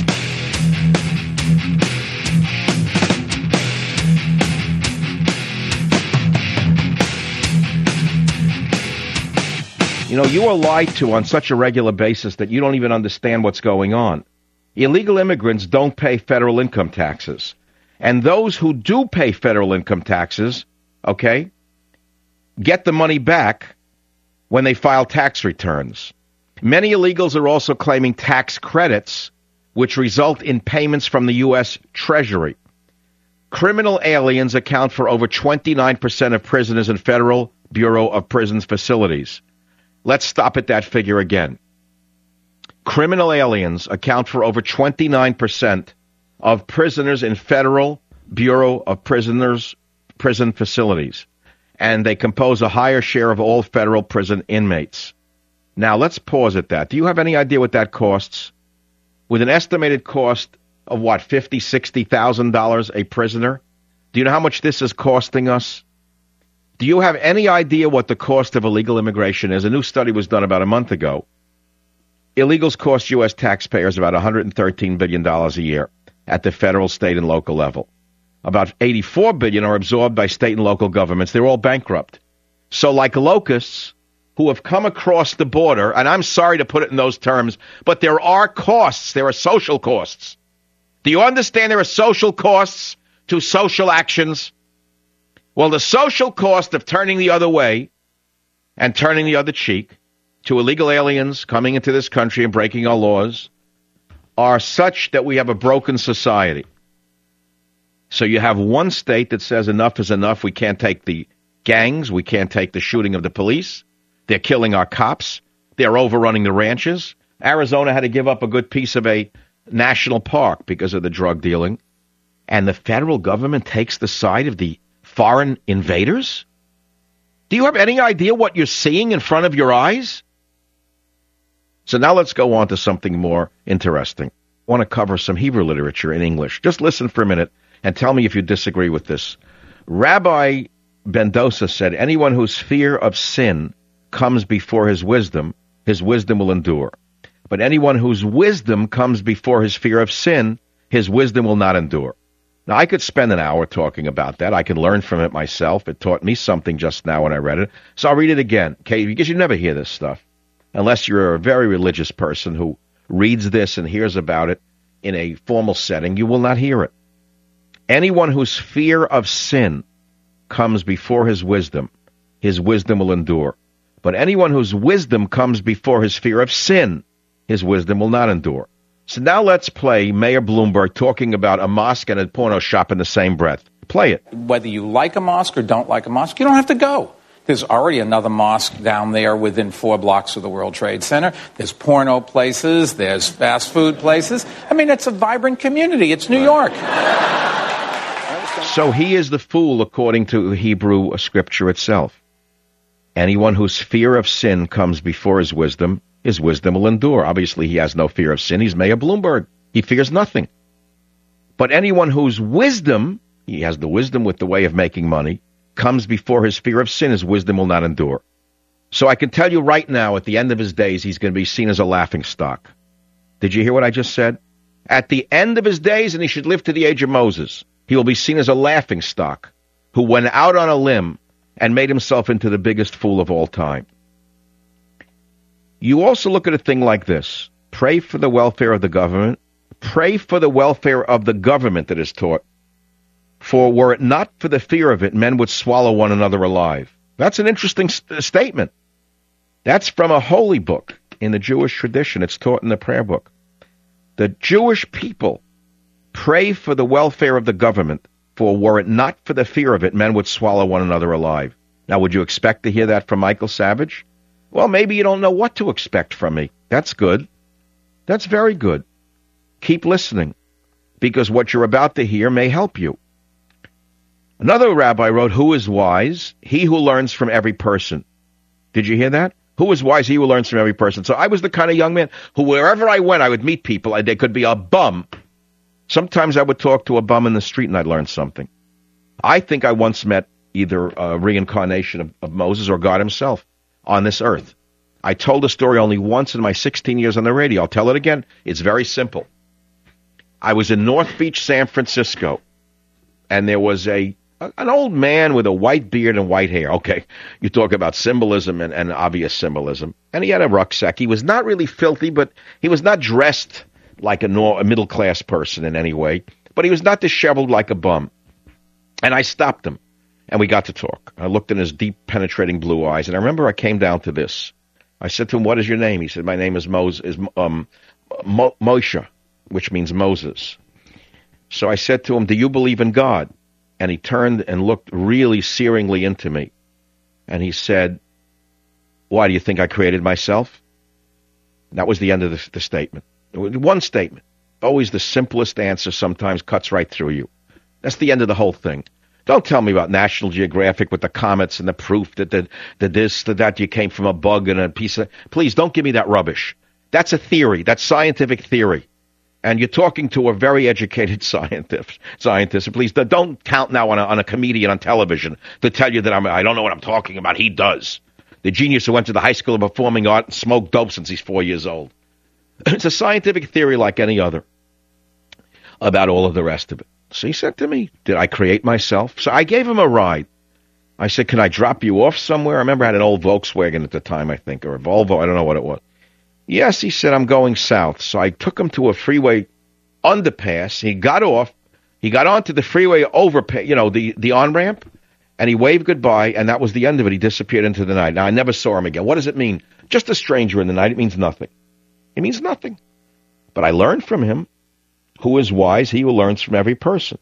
You know, you are lied to on such a regular basis that you don't even understand what's going on. Illegal immigrants don't pay federal income taxes. And those who do pay federal income taxes, okay, get the money back when they file tax returns. Many illegals are also claiming tax credits, which result in payments from the U S Treasury. Criminal aliens account for over twenty-nine percent of prisoners in Federal Bureau of Prisons facilities. Let's stop at that figure again. Criminal aliens account for over twenty-nine percent of prisoners in Federal Bureau of Prisoners prison facilities, and they compose a higher share of all federal prison inmates. Now, let's pause at that. Do you have any idea what that costs? With an estimated cost of, what, fifty thousand dollars, sixty thousand dollars a prisoner? Do you know how much this is costing us? Do you have any idea what the cost of illegal immigration is? A new study was done about a month ago. Illegals cost U S taxpayers about one hundred thirteen billion dollars a year at the federal, state, and local level. About eighty-four billion dollars are absorbed by state and local governments. They're all bankrupt. So like locusts who have come across the border, and I'm sorry to put it in those terms, but there are costs. There are social costs. Do you understand there are social costs to social actions? Well, the social cost of turning the other way and turning the other cheek to illegal aliens coming into this country and breaking our laws are such that we have a broken society. So you have one state that says enough is enough. We can't take the gangs. We can't take the shooting of the police. They're killing our cops. They're overrunning the ranches. Arizona had to give up a good piece of a national park because of the drug dealing. And the federal government takes the side of the foreign invaders? Do you have any idea what you're seeing in front of your eyes? So now let's go on to something more interesting. I want to cover some Hebrew literature in English. Just listen for a minute and tell me if you disagree with this. Rabbi Mendoza said, anyone whose fear of sin comes before his wisdom, his wisdom will endure. But anyone whose wisdom comes before his fear of sin, his wisdom will not endure. Now, I could spend an hour talking about that. I can learn from it myself. It taught me something just now when I read it. So I'll read it again, okay? Because you never hear this stuff unless you're a very religious person who reads this and hears about it in a formal setting. You will not hear it. Anyone whose fear of sin comes before his wisdom, his wisdom will endure. But anyone whose wisdom comes before his fear of sin, his wisdom will not endure. So now let's play Mayor Bloomberg talking about a mosque and a porno shop in the same breath. Play it. Whether you like a mosque or don't like a mosque, you don't have to go. There's already another mosque down there within four blocks of the World Trade Center. There's porno places. There's fast food places. I mean, it's a vibrant community. It's New York. So he is the fool according to Hebrew scripture itself. Anyone whose fear of sin comes before his wisdom, his wisdom will endure. Obviously, he has no fear of sin. He's Mayor Bloomberg. He fears nothing. But anyone whose wisdom, he has the wisdom with the way of making money, comes before his fear of sin, his wisdom will not endure. So I can tell you right now, at the end of his days, he's going to be seen as a laughingstock. Did you hear what I just said? At the end of his days, and he should live to the age of Moses, he will be seen as a laughingstock who went out on a limb and made himself into the biggest fool of all time. You also look at a thing like this. Pray for the welfare of the government. Pray for the welfare of the government that is taught. For were it not for the fear of it, men would swallow one another alive. That's an interesting st- statement. That's from a holy book in the Jewish tradition. It's taught in the prayer book. The Jewish people pray for the welfare of the government, for were it not for the fear of it, men would swallow one another alive. Now, would you expect to hear that from Michael Savage? Well, maybe you don't know what to expect from me. That's good. That's very good. Keep listening, because what you're about to hear may help you. Another rabbi wrote, who is wise? He who learns from every person. Did you hear that? Who is wise? He who learns from every person. So I was the kind of young man who, wherever I went, I would meet people. There could be a bum. Sometimes I would talk to a bum in the street and I'd learn something. I think I once met either a reincarnation of, of Moses or God himself on this earth. I told the story only once in my sixteen years on the radio. I'll tell it again. It's very simple. I was in North Beach, San Francisco, and there was a an old man with a white beard and white hair. Okay, you talk about symbolism and, and obvious symbolism. And he had a rucksack. He was not really filthy, but he was not dressed like a, a middle-class person in any way. But he was not disheveled like a bum. And I stopped him. And we got to talk. I looked in his deep, penetrating blue eyes, and I remember I came down to this. I said to him, "What is your name?" He said, "My name is Moses, is um, Mo- Moshe, which means Moses." So I said to him, "Do you believe in God?" And he turned and looked really searingly into me. And he said, "Why, do you think I created myself?" That was the end of the, the statement. One statement. Always the simplest answer sometimes cuts right through you. That's the end of the whole thing. Don't tell me about National Geographic with the comets and the proof that the, the this, the that you came from a bug and a piece of... Please, don't give me that rubbish. That's a theory. That's scientific theory. And you're talking to a very educated scientist. Scientist. Please, don't count now on a, on a comedian on television to tell you that I'm, I don't know what I'm talking about. He does. The genius who went to the High School of Performing Art and smoked dope since he's four years old. It's a scientific theory like any other about all of the rest of it. So he said to me, "Did I create myself?" So I gave him a ride. I said, "Can I drop you off somewhere?" I remember I had an old Volkswagen at the time, I think, or a Volvo. I don't know what it was. "Yes," he said, "I'm going south." So I took him to a freeway underpass. He got off. He got onto the freeway overpass, you know, the, the on-ramp. And he waved goodbye, and that was the end of it. He disappeared into the night. Now, I never saw him again. What does it mean? Just a stranger in the night. It means nothing. It means nothing. But I learned from him. Who is wise? He who learns from every person.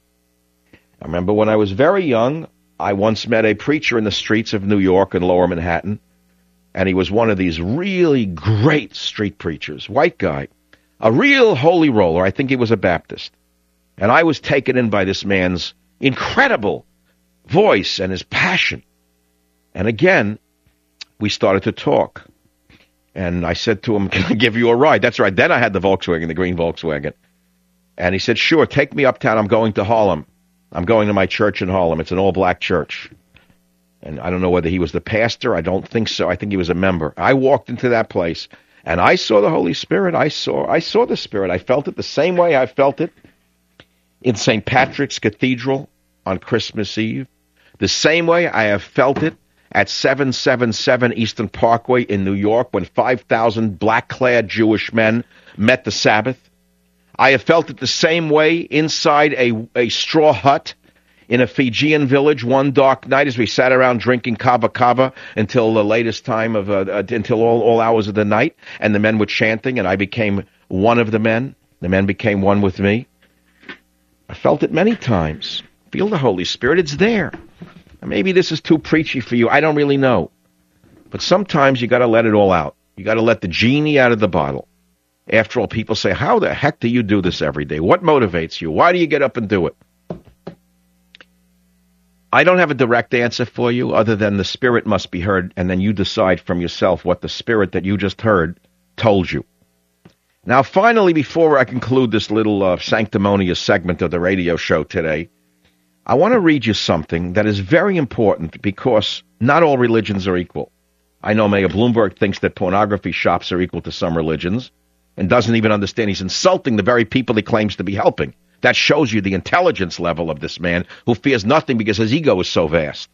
I remember when I was very young, I once met a preacher in the streets of New York and Lower Manhattan, and he was one of these really great street preachers, white guy, a real holy roller. I think he was a Baptist. And I was taken in by this man's incredible voice and his passion. And again, we started to talk. And I said to him, "Can I give you a ride?" That's right. Then I had the Volkswagen, the green Volkswagen. And he said, "Sure, take me uptown. I'm going to Harlem. I'm going to my church in Harlem. It's an all-black church." And I don't know whether he was the pastor. I don't think so. I think he was a member. I walked into that place, and I saw the Holy Spirit. I saw I saw the Spirit. I felt it the same way I felt it in Saint Patrick's Cathedral on Christmas Eve. The same way I have felt it at seven seventy-seven Eastern Parkway in New York when five thousand black-clad Jewish men met the Sabbath. I have felt it the same way inside a, a straw hut in a Fijian village one dark night as we sat around drinking kava kava until the latest time of, uh, uh, until all, all hours of the night, and the men were chanting, and I became one of the men. The men became one with me. I felt it many times. Feel the Holy Spirit. It's there. Maybe this is too preachy for you. I don't really know. But sometimes you got to let it all out. You got to let the genie out of the bottle. After all, people say, "How the heck do you do this every day? What motivates you? Why do you get up and do it?" I don't have a direct answer for you other than the Spirit must be heard, and then you decide from yourself what the Spirit that you just heard told you. Now, finally, before I conclude this little uh, sanctimonious segment of the radio show today, I want to read you something that is very important because not all religions are equal. I know Mayor Bloomberg thinks that pornography shops are equal to some religions and doesn't even understand he's insulting the very people he claims to be helping. That shows you the intelligence level of this man who fears nothing because his ego is so vast.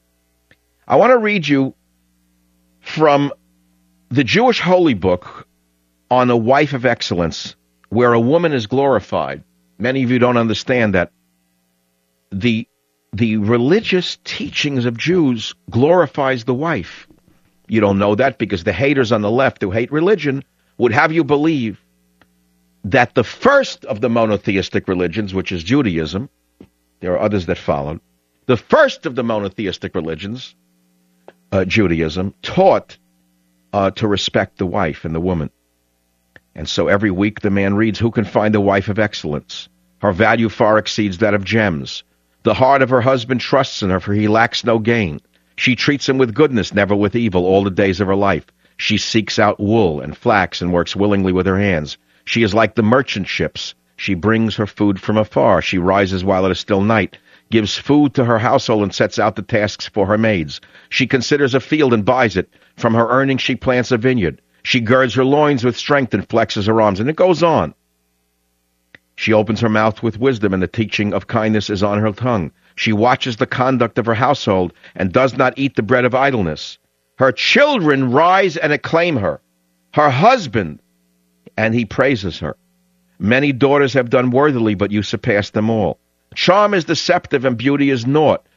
I want to read you from the Jewish holy book on a wife of excellence where a woman is glorified. Many of you don't understand that the the religious teachings of Jews glorifies the wife. You don't know that because the haters on the left who hate religion would have you believe that the first of the monotheistic religions, which is Judaism, there are others that followed, the first of the monotheistic religions, uh, Judaism, taught uh, to respect the wife and the woman. And so every week the man reads, "Who can find a wife of excellence? Her value far exceeds that of gems. The heart of her husband trusts in her, for he lacks no gain. She treats him with goodness, never with evil, all the days of her life. She seeks out wool and flax and works willingly with her hands. She is like the merchant ships. She brings her food from afar. She rises while it is still night, gives food to her household and sets out the tasks for her maids. She considers a field and buys it. From her earnings she plants a vineyard. She girds her loins with strength and flexes her arms." And it goes on. "She opens her mouth with wisdom, and the teaching of kindness is on her tongue. She watches the conduct of her household and does not eat the bread of idleness. Her children rise and acclaim her. Her husband, and he praises her. Many daughters have done worthily, but you surpass them all. Charm is deceptive and beauty is naught.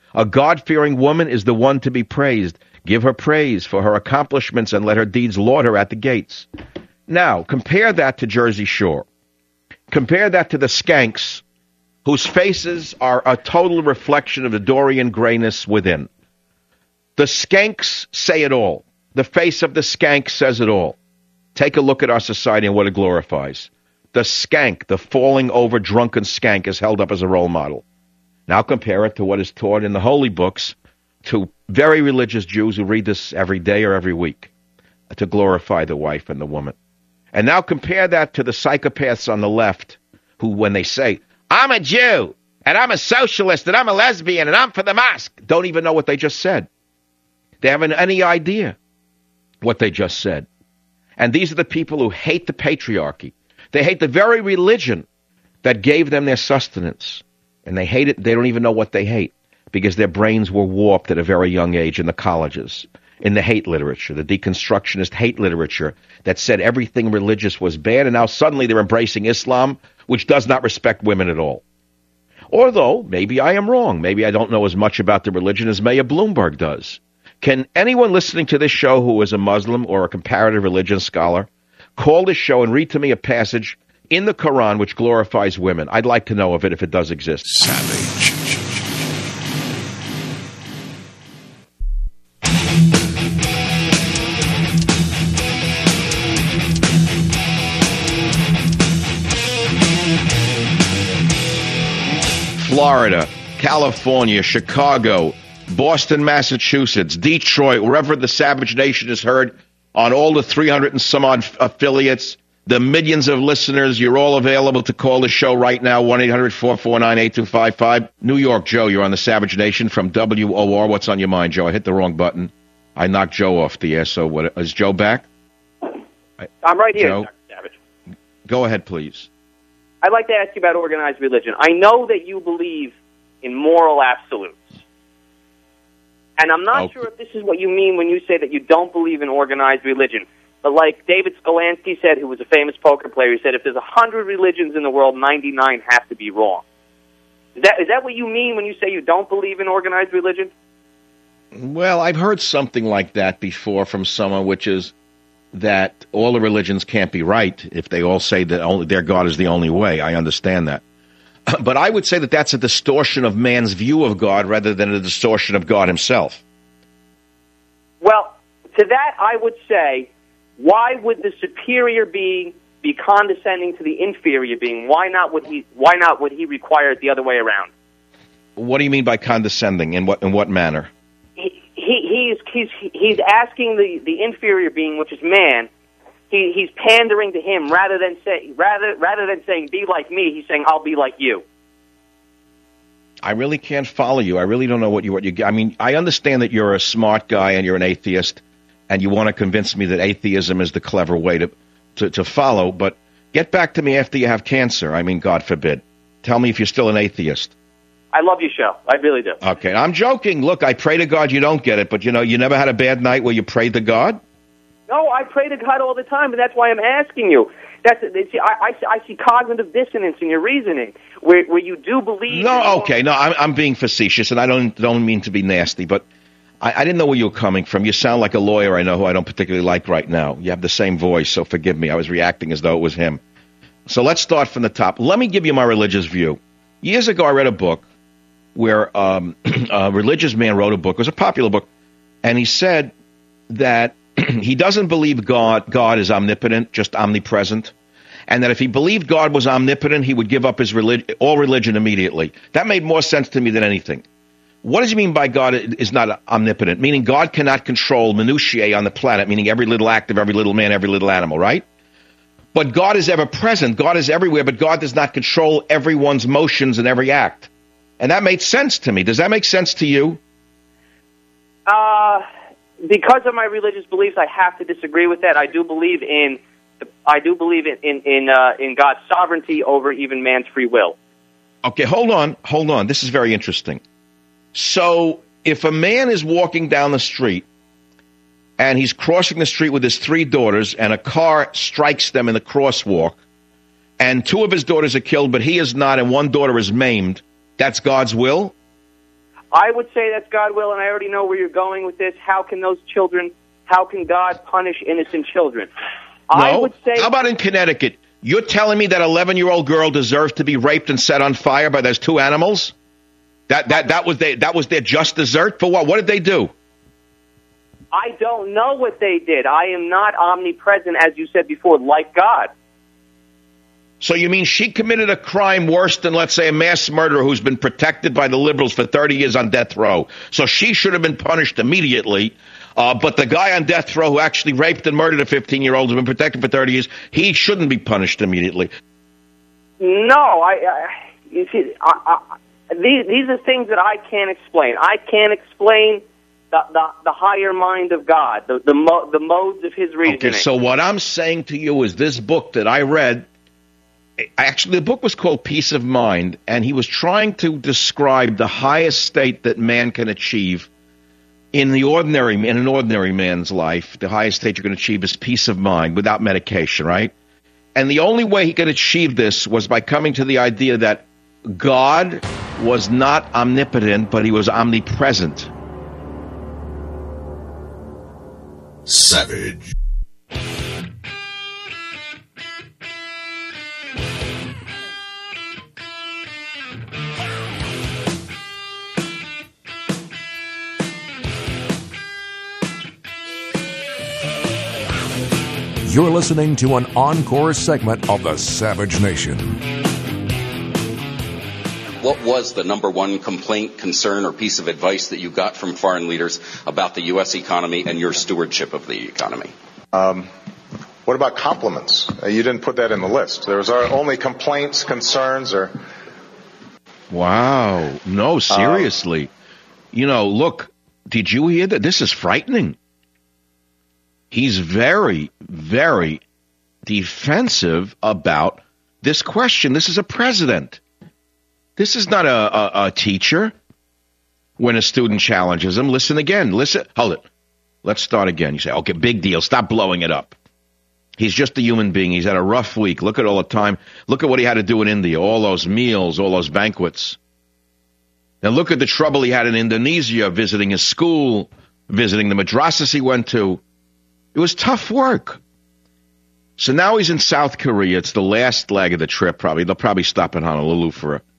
A God-fearing woman is the one to be praised. Give her praise for her accomplishments and let her deeds laud her at the gates. Now, compare that to Jersey Shore. Compare that to the skanks, whose faces are a total reflection of the Dorian grayness within. The skanks say it all. The face of the skank says it all. Take a look at our society and what it glorifies. The skank, the falling over drunken skank, is held up as a role model. Now compare it to what is taught in the holy books to very religious Jews who read this every day or every week to glorify the wife and the woman. And now compare that to the psychopaths on the left who, when they say, I'm a Jew, and I'm a socialist, and I'm a lesbian, and I'm for the mosque, don't even know what they just said. They haven't any idea what they just said. And these are the people who hate the patriarchy. They hate the very religion that gave them their sustenance. And they hate it. They don't even know what they hate because their brains were warped at a very young age in the colleges, in the hate literature, the deconstructionist hate literature that said everything religious was bad. And now suddenly they're embracing Islam, which does not respect women at all. Although, maybe I am wrong. Maybe I don't know as much about the religion as Mayor Bloomberg does. Can anyone listening to this show who is a Muslim or a comparative religion scholar call this show and read to me a passage in the Quran which glorifies women? I'd like to know of it if it does exist. Savage. Florida, California, Chicago, Boston, Massachusetts, Detroit, wherever the Savage Nation is heard, on all the three hundred and some odd affiliates, the millions of listeners, you're all available to call the show right now, one eight hundred four four nine eight two five five. New York, Joe, you're on the Savage Nation from W O R. What's on your mind, Joe? I hit the wrong button. I knocked Joe off the air, so what, is Joe back? I'm right here, Joe? Doctor Savage. Go ahead, please. I'd like to ask you about organized religion. I know that you believe in moral absolutes. And I'm not Okay. sure if this is what you mean when you say that you don't believe in organized religion. But like David Skolansky said, who was a famous poker player, he said, if there's one hundred religions in the world, ninety-nine have to be wrong. Is that, is that what you mean when you say you don't believe in organized religion? Well, I've heard something like that before from someone, which is that all the religions can't be right if they all say that only their God is the only way. I understand that. But I would say that that's a distortion of man's view of God rather than a distortion of God himself. Well, to that I would say, why would the superior being be condescending to the inferior being? Why not would he, why not would he require it the other way around? What do you mean by condescending? In what in what manner? He, he he's he's he's asking the, the inferior being, which is man. He he's pandering to him rather than say rather rather than saying be like me. He's saying I'll be like you. I really can't follow you. I really don't know what you what you. I mean, I understand that you're a smart guy and you're an atheist, and you want to convince me that atheism is the clever way to to, to follow. But get back to me after you have cancer. I mean, God forbid. Tell me if you're still an atheist. I love your show. I really do. Okay, I'm joking. Look, I pray to God you don't get it, but you know, you never had a bad night where you prayed to God? No, I pray to God all the time, and that's why I'm asking you. That's see, I, I, I see cognitive dissonance in your reasoning, where where you do believe. No, okay, no, I'm, I'm being facetious, and I don't don't mean to be nasty, but I, I didn't know where you were coming from. You sound like a lawyer I know who I don't particularly like right now. You have the same voice, so forgive me. I was reacting as though it was him. So let's start from the top. Let me give you my religious view. Years ago, I read a book where um, a religious man wrote a book. It was a popular book, and he said that he doesn't believe God God is omnipotent, just omnipresent, and that if he believed God was omnipotent, he would give up his relig- all religion immediately. That made more sense to me than anything. What does he mean by God is not omnipotent? Meaning God cannot control minutiae on the planet, meaning every little act of every little man, every little animal, right? But God is ever present. God is everywhere, but God does not control everyone's motions and every act. And that made sense to me. Does that make sense to you? Uh, because of my religious beliefs, I have to disagree with that. I do believe in, I do believe in in in, uh, in God's sovereignty over even man's free will. Okay, hold on, hold on. This is very interesting. So, if a man is walking down the street and he's crossing the street with his three daughters, and a car strikes them in the crosswalk, and two of his daughters are killed, but he is not, and one daughter is maimed, that's God's will? I would say that's God will, and I already know where you're going with this. How can those children, how can God punish innocent children? No. I would say... How about in Connecticut? You're telling me that eleven-year-old girl deserves to be raped and set on fire by those two animals? That that that was their, that was their just dessert? For what? What did they do? I don't know what they did. I am not omnipresent, as you said before, like God. So you mean she committed a crime worse than, let's say, a mass murderer who's been protected by the liberals for thirty years on death row? So she should have been punished immediately. Uh, but the guy on death row who actually raped and murdered a fifteen-year-old who's been protected for thirty years, he shouldn't be punished immediately. No, I. I you see, I, I, these these are things that I can't explain. I can't explain the the, the higher mind of God, the the, mo- the modes of His reasoning. Okay, so what I'm saying to you is this book that I read. Actually, the book was called Peace of Mind, and he was trying to describe the highest state that man can achieve in the ordinary, in an ordinary man's life. The highest state you can achieve is peace of mind without medication, right? And the only way he could achieve this was by coming to the idea that God was not omnipotent, but he was omnipresent. Savage. You're listening to an encore segment of the Savage Nation. What was the number one complaint, concern, or piece of advice that you got from foreign leaders about the U S economy and your stewardship of the economy? Um, what about compliments? Uh, you didn't put that in the list. There was our only complaints, concerns, or... Wow. No, seriously. Um, you know, look, did you hear that? This is frightening. He's very, very defensive about this question. This is a president. This is not a, a, a teacher. When a student challenges him, listen again. Listen. Hold it. Let's start again. You say, okay, big deal. Stop blowing it up. He's just a human being. He's had a rough week. Look at all the time. Look at what he had to do in India. All those meals, all those banquets. And look at the trouble he had in Indonesia, visiting his school, visiting the madrasas he went to. It was tough work. So now he's in South Korea. It's the last leg of the trip, probably. They'll probably stop in Honolulu for a,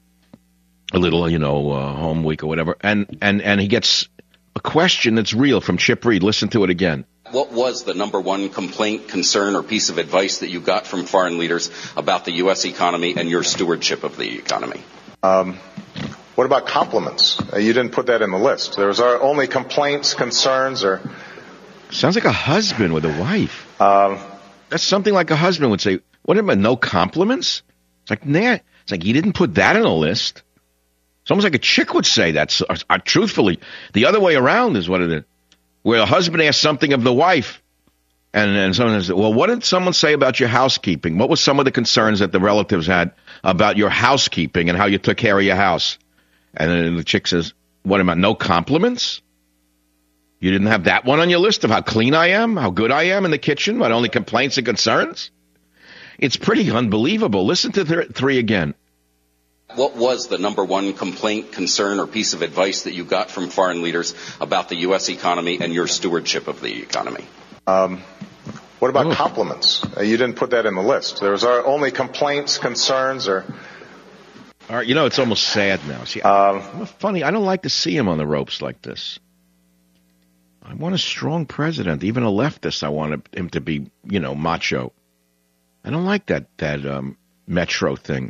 a little, you know, uh, home week or whatever. And, and, and he gets a question that's real from Chip Reed. Listen to it again. What was the number one complaint, concern, or piece of advice that you got from foreign leaders about the U S economy and your stewardship of the economy? Um, what about compliments? Uh, you didn't put that in the list. There was our only complaints, concerns, or... Sounds like a husband with a wife. Um, That's something like a husband would say. What about no compliments? It's like, nah. It's like, you didn't put that in a list. It's almost like a chick would say that. So, uh, truthfully, the other way around is what it is. Where a husband asks something of the wife, and, and someone says, well, what did someone say about your housekeeping? What was some of the concerns that the relatives had about your housekeeping and how you took care of your house? And then the chick says, what about no compliments? You didn't have that one on your list of how clean I am, how good I am in the kitchen, but only complaints and concerns? It's pretty unbelievable. Listen to th- three again. What was the number one complaint, concern, or piece of advice that you got from foreign leaders about the U S economy and your stewardship of the economy? Um, what about oh. compliments? Uh, you didn't put that in the list. There was our only complaints, concerns, or... All right, you know, it's almost sad now. See, um, I, funny, I don't like to see him on the ropes like this. I want a strong president, even a leftist. I want him to be, you know, macho. I don't like that that um, Metro thing.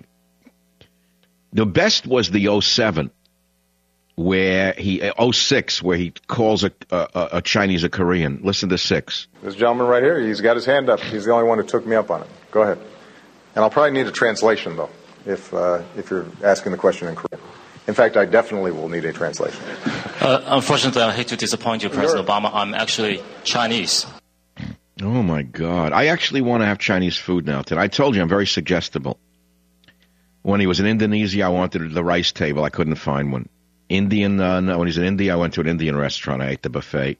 The best was the oh seven, where he oh six, where he calls a, a a Chinese a Korean. Listen to six. This gentleman right here, he's got his hand up. He's the only one who took me up on it. Go ahead. And I'll probably need a translation though, if uh, if you're asking the question in Korean. In fact, I definitely will need a translation. Uh, unfortunately, I hate to disappoint you, President Obama. I'm actually Chinese. Oh, my God. I actually want to have Chinese food now. I told you I'm very suggestible. When he was in Indonesia, I wanted the rice table. I couldn't find one. Indian, uh, no, when he's in India, I went to an Indian restaurant. I ate the buffet.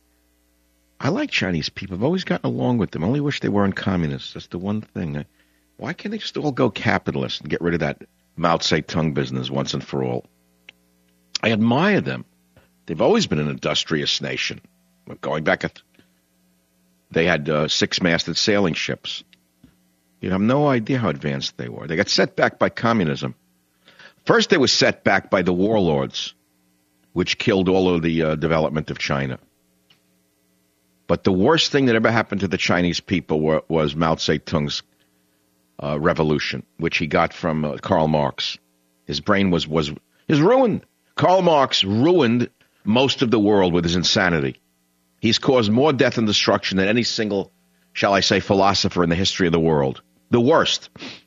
I like Chinese people. I've always gotten along with them. I only wish they weren't communists. That's the one thing. I, why can't they just all go capitalist and get rid of that Mao Zedong business once and for all? I admire them. They've always been an industrious nation. Going back, a, they had uh, six-masted sailing ships. You have no idea how advanced they were. They got set back by communism. First, they were set back by the warlords, which killed all of the uh, development of China. But the worst thing that ever happened to the Chinese people were, was Mao Zedong's uh, revolution, which he got from uh, Karl Marx. His brain was, was is ruined. Karl Marx ruined most of the world with his insanity. He's caused more death and destruction than any single, shall I say, philosopher in the history of the world. The worst.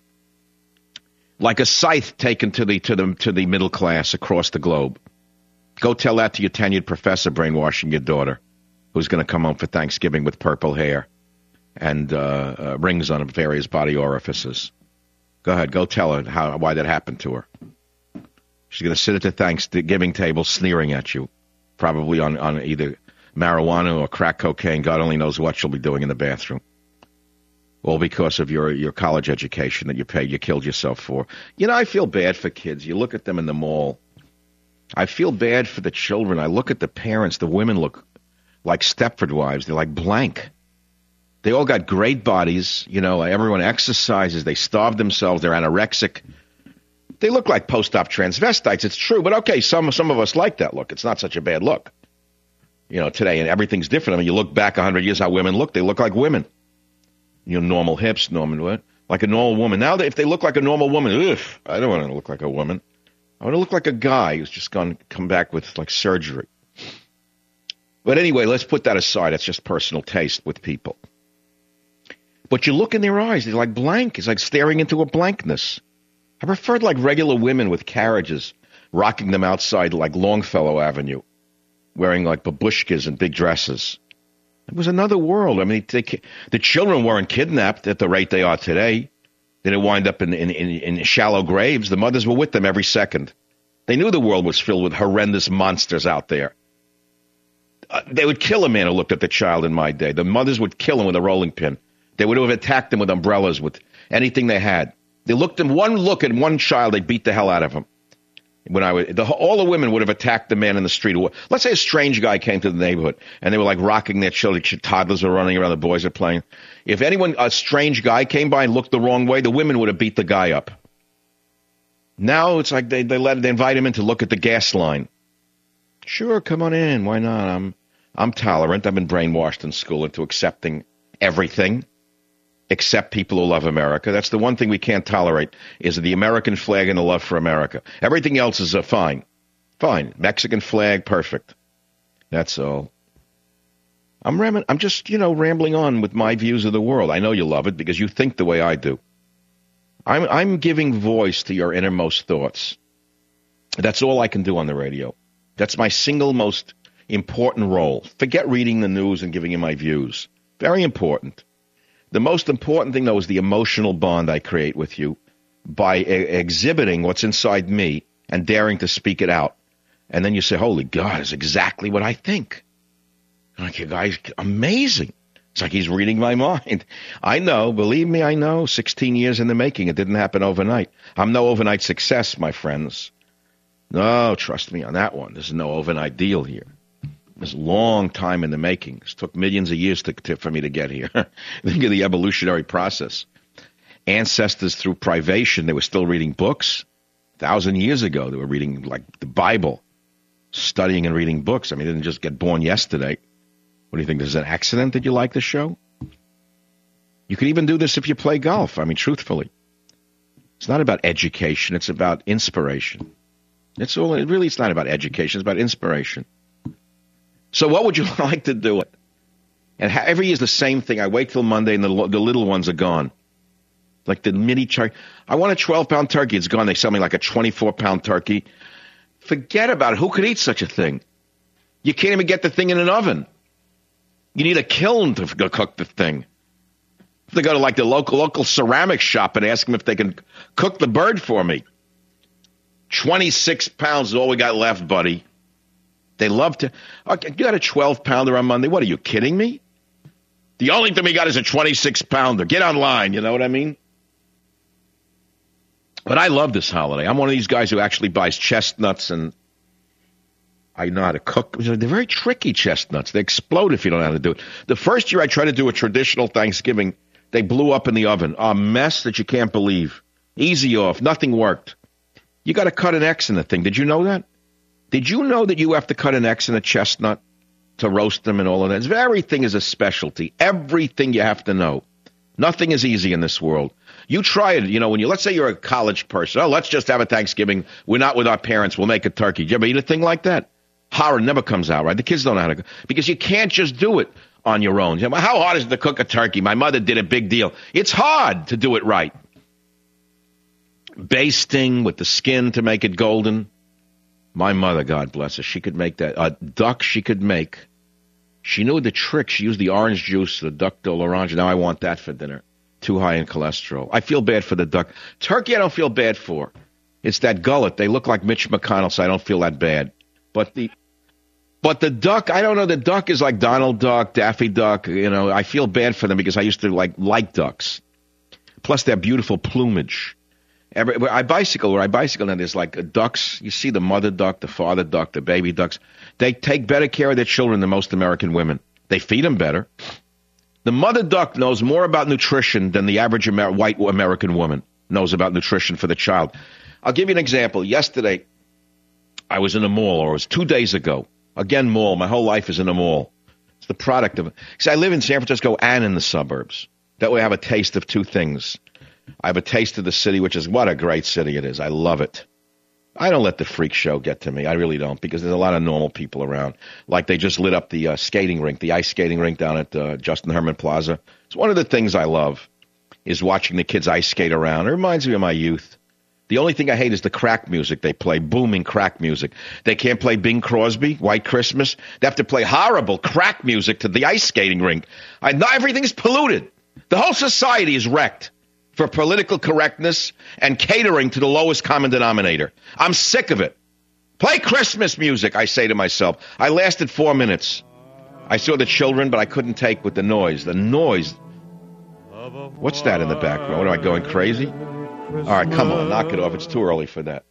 Like a scythe taken to the to the to the middle class across the globe. Go tell that to your tenured professor brainwashing your daughter, who's going to come home for Thanksgiving with purple hair and uh, uh, rings on various body orifices. Go ahead, go tell her how why that happened to her. She's going to sit at the Thanksgiving table sneering at you, probably on, on either marijuana or crack cocaine. God only knows what she'll be doing in the bathroom. All because of your, your college education that you paid, you killed yourself for. You know, I feel bad for kids. You look at them in the mall. I feel bad for the children. I look at the parents. The women look like Stepford wives. They're like blank. They all got great bodies. You know, everyone exercises. They starve themselves. They're anorexic. They look like post-op transvestites. It's true. But, okay, some some of us like that look. It's not such a bad look. You know, today, and everything's different. I mean, you look back one hundred years how women look. They look like women. You know, normal hips, normal what? Like a normal woman. Now, if they look like a normal woman, ugh, I don't want to look like a woman. I want to look like a guy who's just going to come back with, like, surgery. But anyway, let's put that aside. That's just personal taste with people. But you look in their eyes. They're like blank. It's like staring into a blankness. I preferred, like, regular women with carriages, rocking them outside, like, Longfellow Avenue, wearing, like, babushkas and big dresses. It was another world. I mean, they, the children weren't kidnapped at the rate they are today. They didn't wind up in, in, in, in shallow graves. The mothers were with them every second. They knew the world was filled with horrendous monsters out there. Uh, they would kill a man who looked at the child in my day. The mothers would kill him with a rolling pin. They would have attacked him with umbrellas, with anything they had. They looked at one look at one child, they beat the hell out of him. When I would, the, all the women would have attacked the man in the street. Let's say a strange guy came to the neighborhood, and they were like rocking their children. Toddlers were running around, the boys are playing. If anyone, a strange guy came by and looked the wrong way, the women would have beat the guy up. Now it's like they they let they invite him in to look at the gas line. Sure, come on in. Why not? I'm I'm tolerant. I've been brainwashed in school into accepting everything. Except people who love America. That's the one thing we can't tolerate, is the American flag and the love for America. Everything else is uh, fine. Fine. Mexican flag, perfect. That's all. I'm ram- I'm just, you know, rambling on with my views of the world. I know you love it because you think the way I do. I'm, I'm giving voice to your innermost thoughts. That's all I can do on the radio. That's my single most important role. Forget reading the news and giving you my views. Very important. The most important thing, though, is the emotional bond I create with you by e- exhibiting what's inside me and daring to speak it out. And then you say, holy God, it's exactly what I think. I'm like, you guys, amazing. It's like he's reading my mind. I know, believe me, I know. sixteen years in the making. It didn't happen overnight. I'm no overnight success, my friends. No, trust me on that one. There's no overnight deal here. It's a long time in the making. It took millions of years to, to, for me to get here. Think of the evolutionary process. Ancestors through privation, they were still reading books. A thousand years ago, they were reading, like, the Bible, studying and reading books. I mean, they didn't just get born yesterday. What do you think, this is an accident that you like the show? You could even do this if you play golf. I mean, truthfully. It's not about education. It's about inspiration. It's all, it really, it's not about education. It's about inspiration. So what would you like to do it? And every year is the same thing. I wait till Monday and the, the little ones are gone. Like the mini turkey. I want a twelve-pound turkey. It's gone. They sell me like a twenty-four-pound turkey. Forget about it. Who could eat such a thing? You can't even get the thing in an oven. You need a kiln to cook the thing. They go to like the local local ceramic shop and ask them if they can cook the bird for me. twenty-six pounds is all we got left, buddy. They love to. Okay, you got a twelve-pounder on Monday. What, are you kidding me? The only thing we got is a twenty-six-pounder. Get online, you know what I mean? But I love this holiday. I'm one of these guys who actually buys chestnuts and I know how to cook. They're very tricky chestnuts. They explode if you don't know how to do it. The first year I tried to do a traditional Thanksgiving, they blew up in the oven. A mess that you can't believe. Easy off. Nothing worked. You got to cut an X in the thing. Did you know that? Did you know that you have to cut an X in a chestnut to roast them and all of that? Everything is a specialty. Everything you have to know. Nothing is easy in this world. You try it, you know, when you, let's say you're a college person. Oh, let's just have a Thanksgiving. We're not with our parents. We'll make a turkey. Did you ever eat a thing like that? Horror never comes out, right? The kids don't know how to, because you can't just do it on your own. You know, how hard is it to cook a turkey? My mother did a big deal. It's hard to do it right. Basting with the skin to make it golden. My mother, God bless her, she could make that. A duck she could make. She knew the trick. She used the orange juice, the duck de l'orange. Now I want that for dinner. Too high in cholesterol. I feel bad for the duck. Turkey I don't feel bad for. It's that gullet. They look like Mitch McConnell, so I don't feel that bad. But the but the duck, I don't know. The duck is like Donald Duck, Daffy Duck. You know, I feel bad for them because I used to like like ducks. Plus their beautiful plumage. Every, where I bicycle, where I bicycle, and there's like ducks. You see the mother duck, the father duck, the baby ducks. They take better care of their children than most American women. They feed them better. The mother duck knows more about nutrition than the average Amer- white American woman knows about nutrition for the child. I'll give you an example. Yesterday, I was in a mall, or it was two days ago. Again, mall. My whole life is in a mall. It's the product of it. See, I live in San Francisco and in the suburbs. That way I have a taste of two things. I have a taste of the city, which is what a great city it is. I love it. I don't let the freak show get to me. I really don't, because there's a lot of normal people around. Like they just lit up the uh, skating rink, the ice skating rink down at uh, Justin Herman Plaza. It's one of the things I love is watching the kids ice skate around. It reminds me of my youth. The only thing I hate is the crack music they play, booming crack music. They can't play Bing Crosby, White Christmas. They have to play horrible crack music to the ice skating rink. I, not everything's polluted. The whole society is wrecked for political correctness and catering to the lowest common denominator. I'm sick of it. Play Christmas music, I say to myself. I lasted four minutes. I saw the children, but I couldn't take with the noise. The noise. What's that in the background? What, am I going crazy? All right, come on, knock it off. It's too early for that.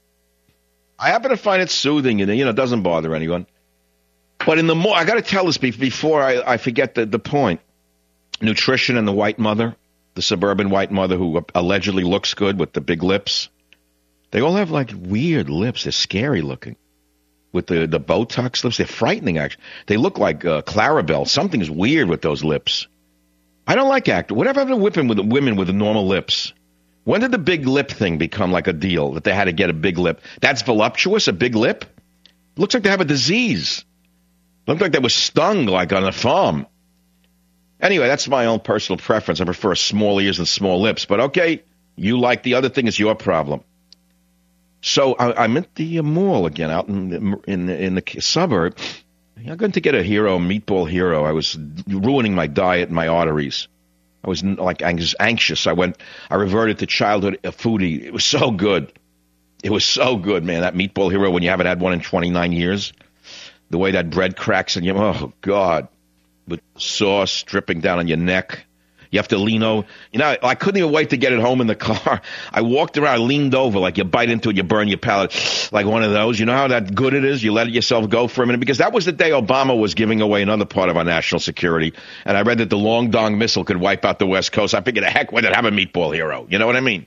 I happen to find it soothing, and you know, it doesn't bother anyone. But in the more, I got to tell this before I, I forget the, the point. Nutrition and the white mother, the suburban white mother who allegedly looks good with the big lips. They all have like weird lips. They're scary looking. With the, the Botox lips, they're frightening, actually. They look like uh, Clarabelle. Something's weird with those lips. I don't like actors. Whatever happened to whipping with women with normal lips? When did the big lip thing become like a deal, that they had to get a big lip? That's voluptuous, a big lip? Looks like they have a disease. Looks like they were stung like on a farm. Anyway, that's my own personal preference. I prefer small ears and small lips. But okay, you like the other thing, is your problem. So I, I'm at the mall again, out in the, in, the, in the suburb. I'm going to get a hero, meatball hero. I was ruining my diet and my arteries. I was like anxious. I went, I reverted to childhood foodie. It was so good. It was so good, man. That meatball hero, when you haven't had one in twenty-nine years, the way that bread cracks in you, oh God, with sauce dripping down on your neck. You have to lean over. You know, I couldn't even wait to get it home in the car. I walked around, I leaned over, like you bite into it, you burn your palate, like one of those. You know how that good it is? You let yourself go for a minute, because that was the day Obama was giving away another part of our national security. And I read that the Long Dong missile could wipe out the West Coast. I figured, the heck with it, have a meatball hero. You know what I mean?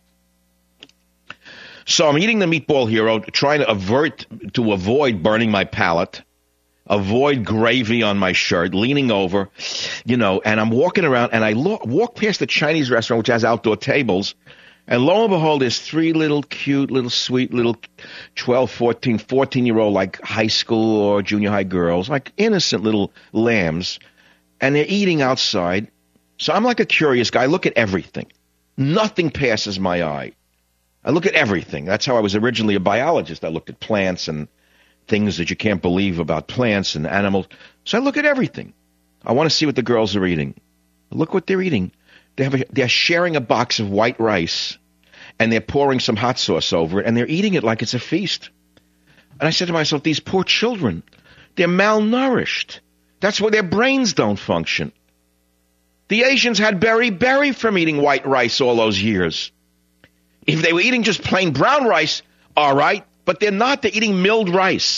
So I'm eating the meatball hero, trying to avert, to avoid burning my palate. Avoid gravy on my shirt, leaning over, you know, and I'm walking around, and I look, walk past the Chinese restaurant, which has outdoor tables, and lo and behold, there's three little cute, little sweet, little twelve, fourteen, fourteen-year-old, like high school or junior high girls, like innocent little lambs, and they're eating outside. So I'm like a curious guy. I look at everything. Nothing passes my eye. I look at everything. That's how I was originally a biologist. I looked at plants and things that you can't believe about plants and animals. So I look at everything. I want to see what the girls are eating. Look what they're eating. They have a, they're sharing a box of white rice, and they're pouring some hot sauce over it, and they're eating it like it's a feast. And I said to myself, these poor children, they're malnourished. That's why their brains don't function. The Asians had beriberi from eating white rice all those years. If they were eating just plain brown rice, all right. But they're not. They're eating milled rice.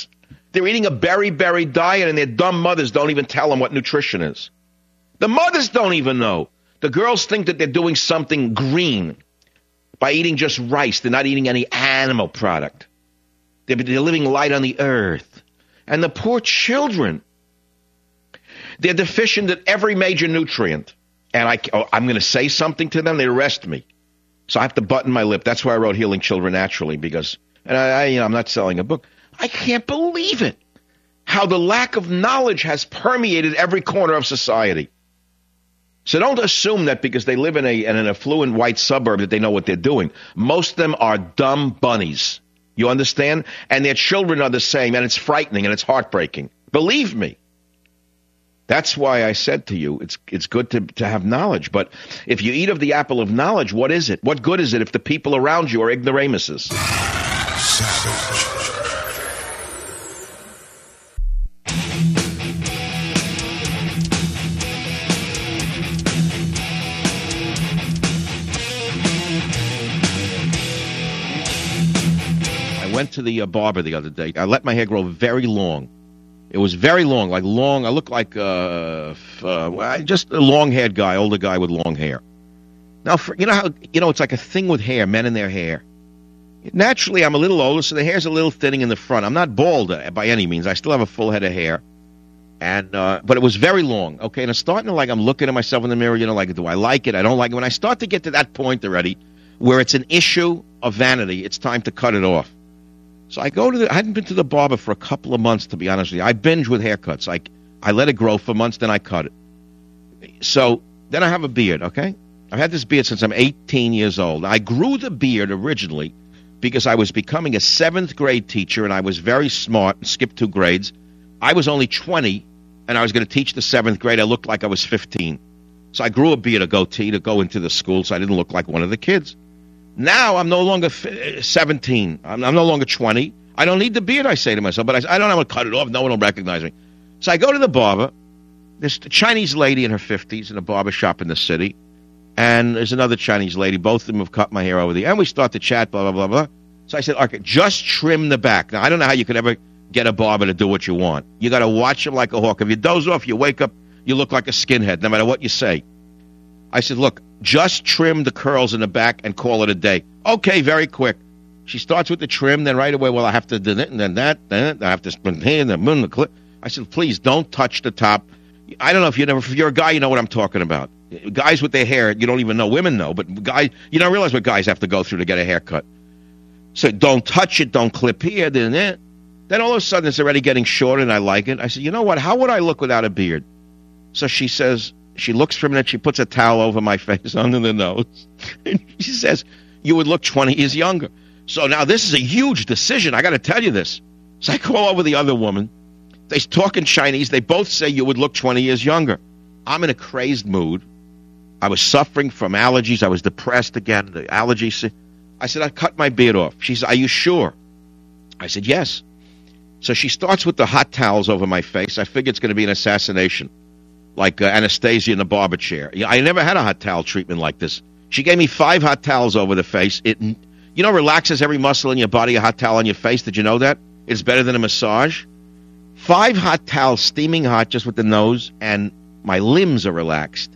They're eating a berry-berry diet, and their dumb mothers don't even tell them what nutrition is. The mothers don't even know. The girls think that they're doing something green by eating just rice. They're not eating any animal product. They're, they're living light on the earth. And the poor children, they're deficient in every major nutrient. And I, oh, I'm going to say something to them, they arrest me. So I have to button my lip. That's why I wrote Healing Children Naturally, because, and I, I, you know, I'm not selling a book. I can't believe it, how the lack of knowledge has permeated every corner of society. So don't assume that because they live in, a, in an affluent white suburb that they know what they're doing. Most of them are dumb bunnies. You understand? And their children are the same, and it's frightening and it's heartbreaking. Believe me. That's why I said to you, it's it's good to, to have knowledge. But if you eat of the apple of knowledge, what is it? What good is it if the people around you are ignoramuses? Savage. I went to the uh, barber the other day. I let my hair grow very long. It was very long, like long. I look like uh, uh, just a long-haired guy, older guy with long hair. Now, for, you know how you know it's like a thing with hair, men and their hair. Naturally, I'm a little older, so the hair's a little thinning in the front. I'm not bald by any means. I still have a full head of hair, and uh, but it was very long. Okay, and it's starting to like I'm looking at myself in the mirror. You know, like do I like it? I don't like it. When I start to get to that point already, where it's an issue of vanity, it's time to cut it off. So I go to the, I hadn't been to the barber for a couple of months, to be honest with you. I binge with haircuts. I, I let it grow for months, then I cut it. So then I have a beard, okay? I've had this beard since I'm eighteen years old. I grew the beard originally because I was becoming a seventh grade teacher, and I was very smart and skipped two grades. I was only twenty, and I was going to teach the seventh grade. I looked like I was fifteen. So I grew a beard, a goatee, to go into the school so I didn't look like one of the kids. Now I'm no longer seventeen. I'm, I'm no longer twenty. I don't need the beard, I say to myself, but I, I don't have to cut it off. No one will recognize me. So I go to the barber. There's a Chinese lady in her fifties in a barber shop in the city, and there's another Chinese lady. Both of them have cut my hair over the, and we start to chat, blah, blah, blah, blah. So I said, okay, just trim the back. Now, I don't know how you could ever get a barber to do what you want. You got to watch him like a hawk. If you doze off, you wake up, you look like a skinhead, no matter what you say. I said, look, just trim the curls in the back and call it a day. Okay, very quick. She starts with the trim, then right away, well, I have to do it, and then that, then I have to spin here, and then the clip. I said, please, don't touch the top. I don't know if, you never, if you're a guy, you know what I'm talking about. Guys with their hair, you don't even know. Women know, but guys, you don't realize what guys have to go through to get a haircut. So don't touch it, don't clip here, then it. Then all of a sudden, it's already getting short, and I like it. I said, you know what, how would I look without a beard? So she says, she looks for a minute, she puts a towel over my face, under the nose, and she says, you would look twenty years younger. So now this is a huge decision. I got to tell you this. So I call over the other woman. They talk in Chinese. They both say you would look twenty years younger. I'm in a crazed mood. I was suffering from allergies. I was depressed again, the allergies. I said, I cut my beard off. She said, are you sure? I said, yes. So she starts with the hot towels over my face. I figure it's going to be an assassination, like uh, Anastasia in the barber chair. I never had a hot towel treatment like this. She gave me five hot towels over the face. It, you know, relaxes every muscle in your body, a hot towel on your face. Did you know that? It's better than a massage. Five hot towels, steaming hot, just with the nose, and my limbs are relaxed.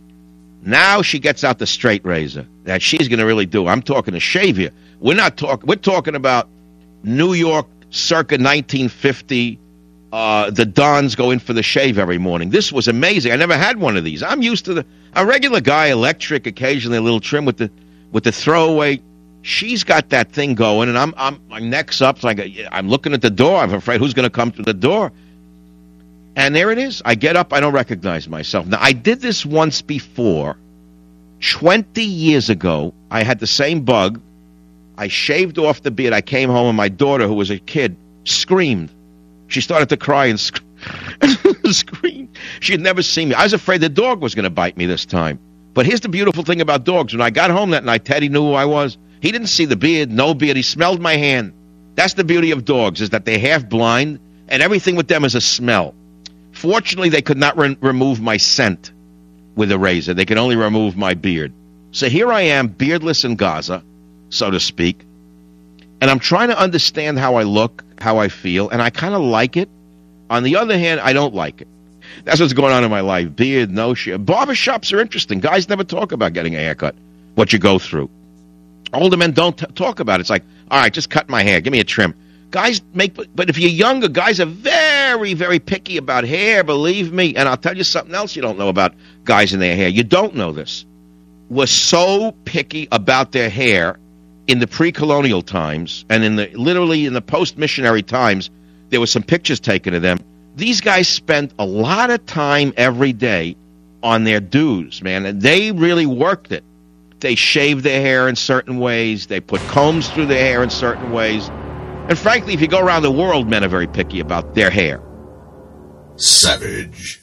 Now she gets out the straight razor that she's going to really do. I'm talking to shave here. We're not talking. We're talking about New York, circa nineteen fifty. Uh, the Dons go in for the shave every morning. This was amazing. I never had one of these. I'm used to the a regular guy, electric, occasionally a little trim with the with the throwaway. She's got that thing going, and I'm I'm my neck's up. So I, I'm looking at the door. I'm afraid who's going to come through the door. And there it is. I get up. I don't recognize myself. Now, I did this once before. twenty years ago, I had the same bug. I shaved off the beard. I came home, and my daughter, who was a kid, screamed. She started to cry and sc- scream. She had never seen me. I was afraid the dog was going to bite me this time. But here's the beautiful thing about dogs. When I got home that night, Teddy knew who I was. He didn't see the beard, no beard. He smelled my hand. That's the beauty of dogs, is that they're half blind, and everything with them is a smell. Fortunately, they could not re- remove my scent with a razor. They could only remove my beard. So here I am, beardless in Gaza, so to speak, and I'm trying to understand how I look, how I feel, and I kind of like it. On the other hand, I don't like it. That's what's going on in my life. Beard, no shit. Barbershops are interesting. Guys never talk about getting a haircut, what you go through. Older men don't t- talk about it. It's like, all right, just cut my hair. Give me a trim. Guys make, but if you're younger, guys are very, very picky about hair, believe me. And I'll tell you something else you don't know about guys and their hair. You don't know this. We're so picky about their hair in the pre-colonial times and in the literally in the post-missionary times. There were some pictures taken of them. These guys spent a lot of time every day on their dues, man, and they really worked it. They shaved their hair in certain ways. They put combs through their hair in certain ways. And frankly, if you go around the world, men are very picky about their hair. Savage.